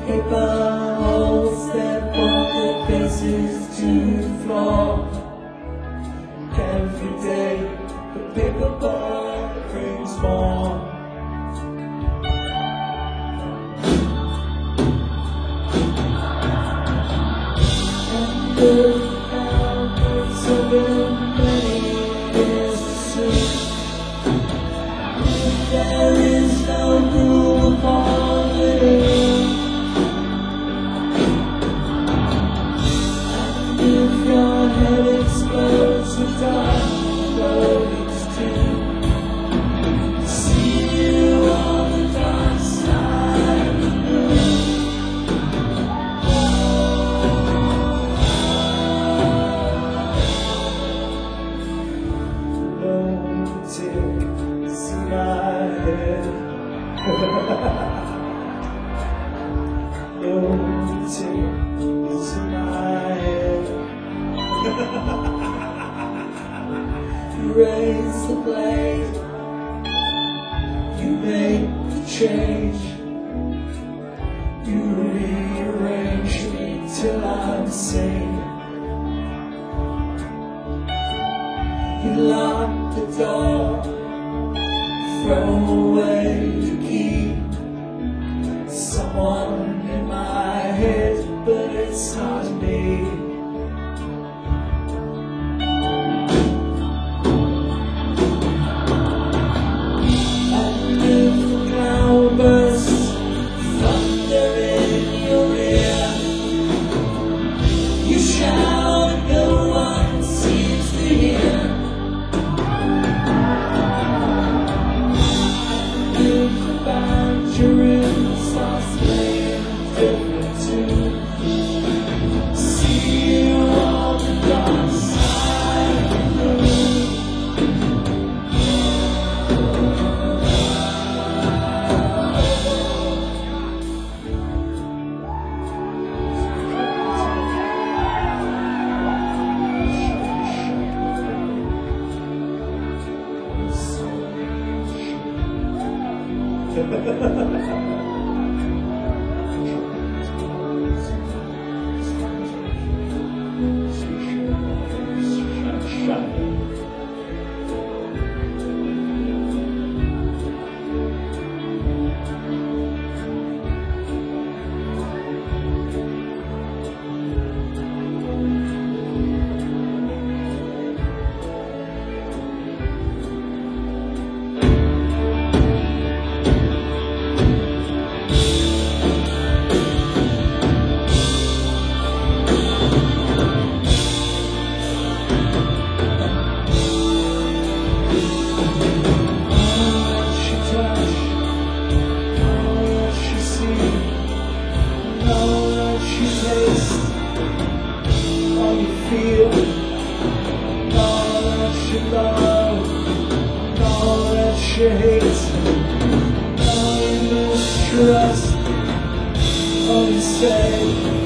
Paper holes that bump their faces to the floor. Every day the paper boy brings more. And the hours of many years to sleep. There is no rule of quality. And if your head explodes with dark floatings too, see you on the dark side of the moon. Lunatic is in my head. Lunatic is in my head. You raise the blade, you make the change, you rearrange me till I'm sane. You lock the door, throw away the key. Someone in my head, but it's not me. And if the cloud bursts, thunder in your ear, you shout, no one seems to hear. Your room starts playing a different tune. See you on the dark side of the moon. Feel all that you love, all that you hate, all you mistrust, all you say.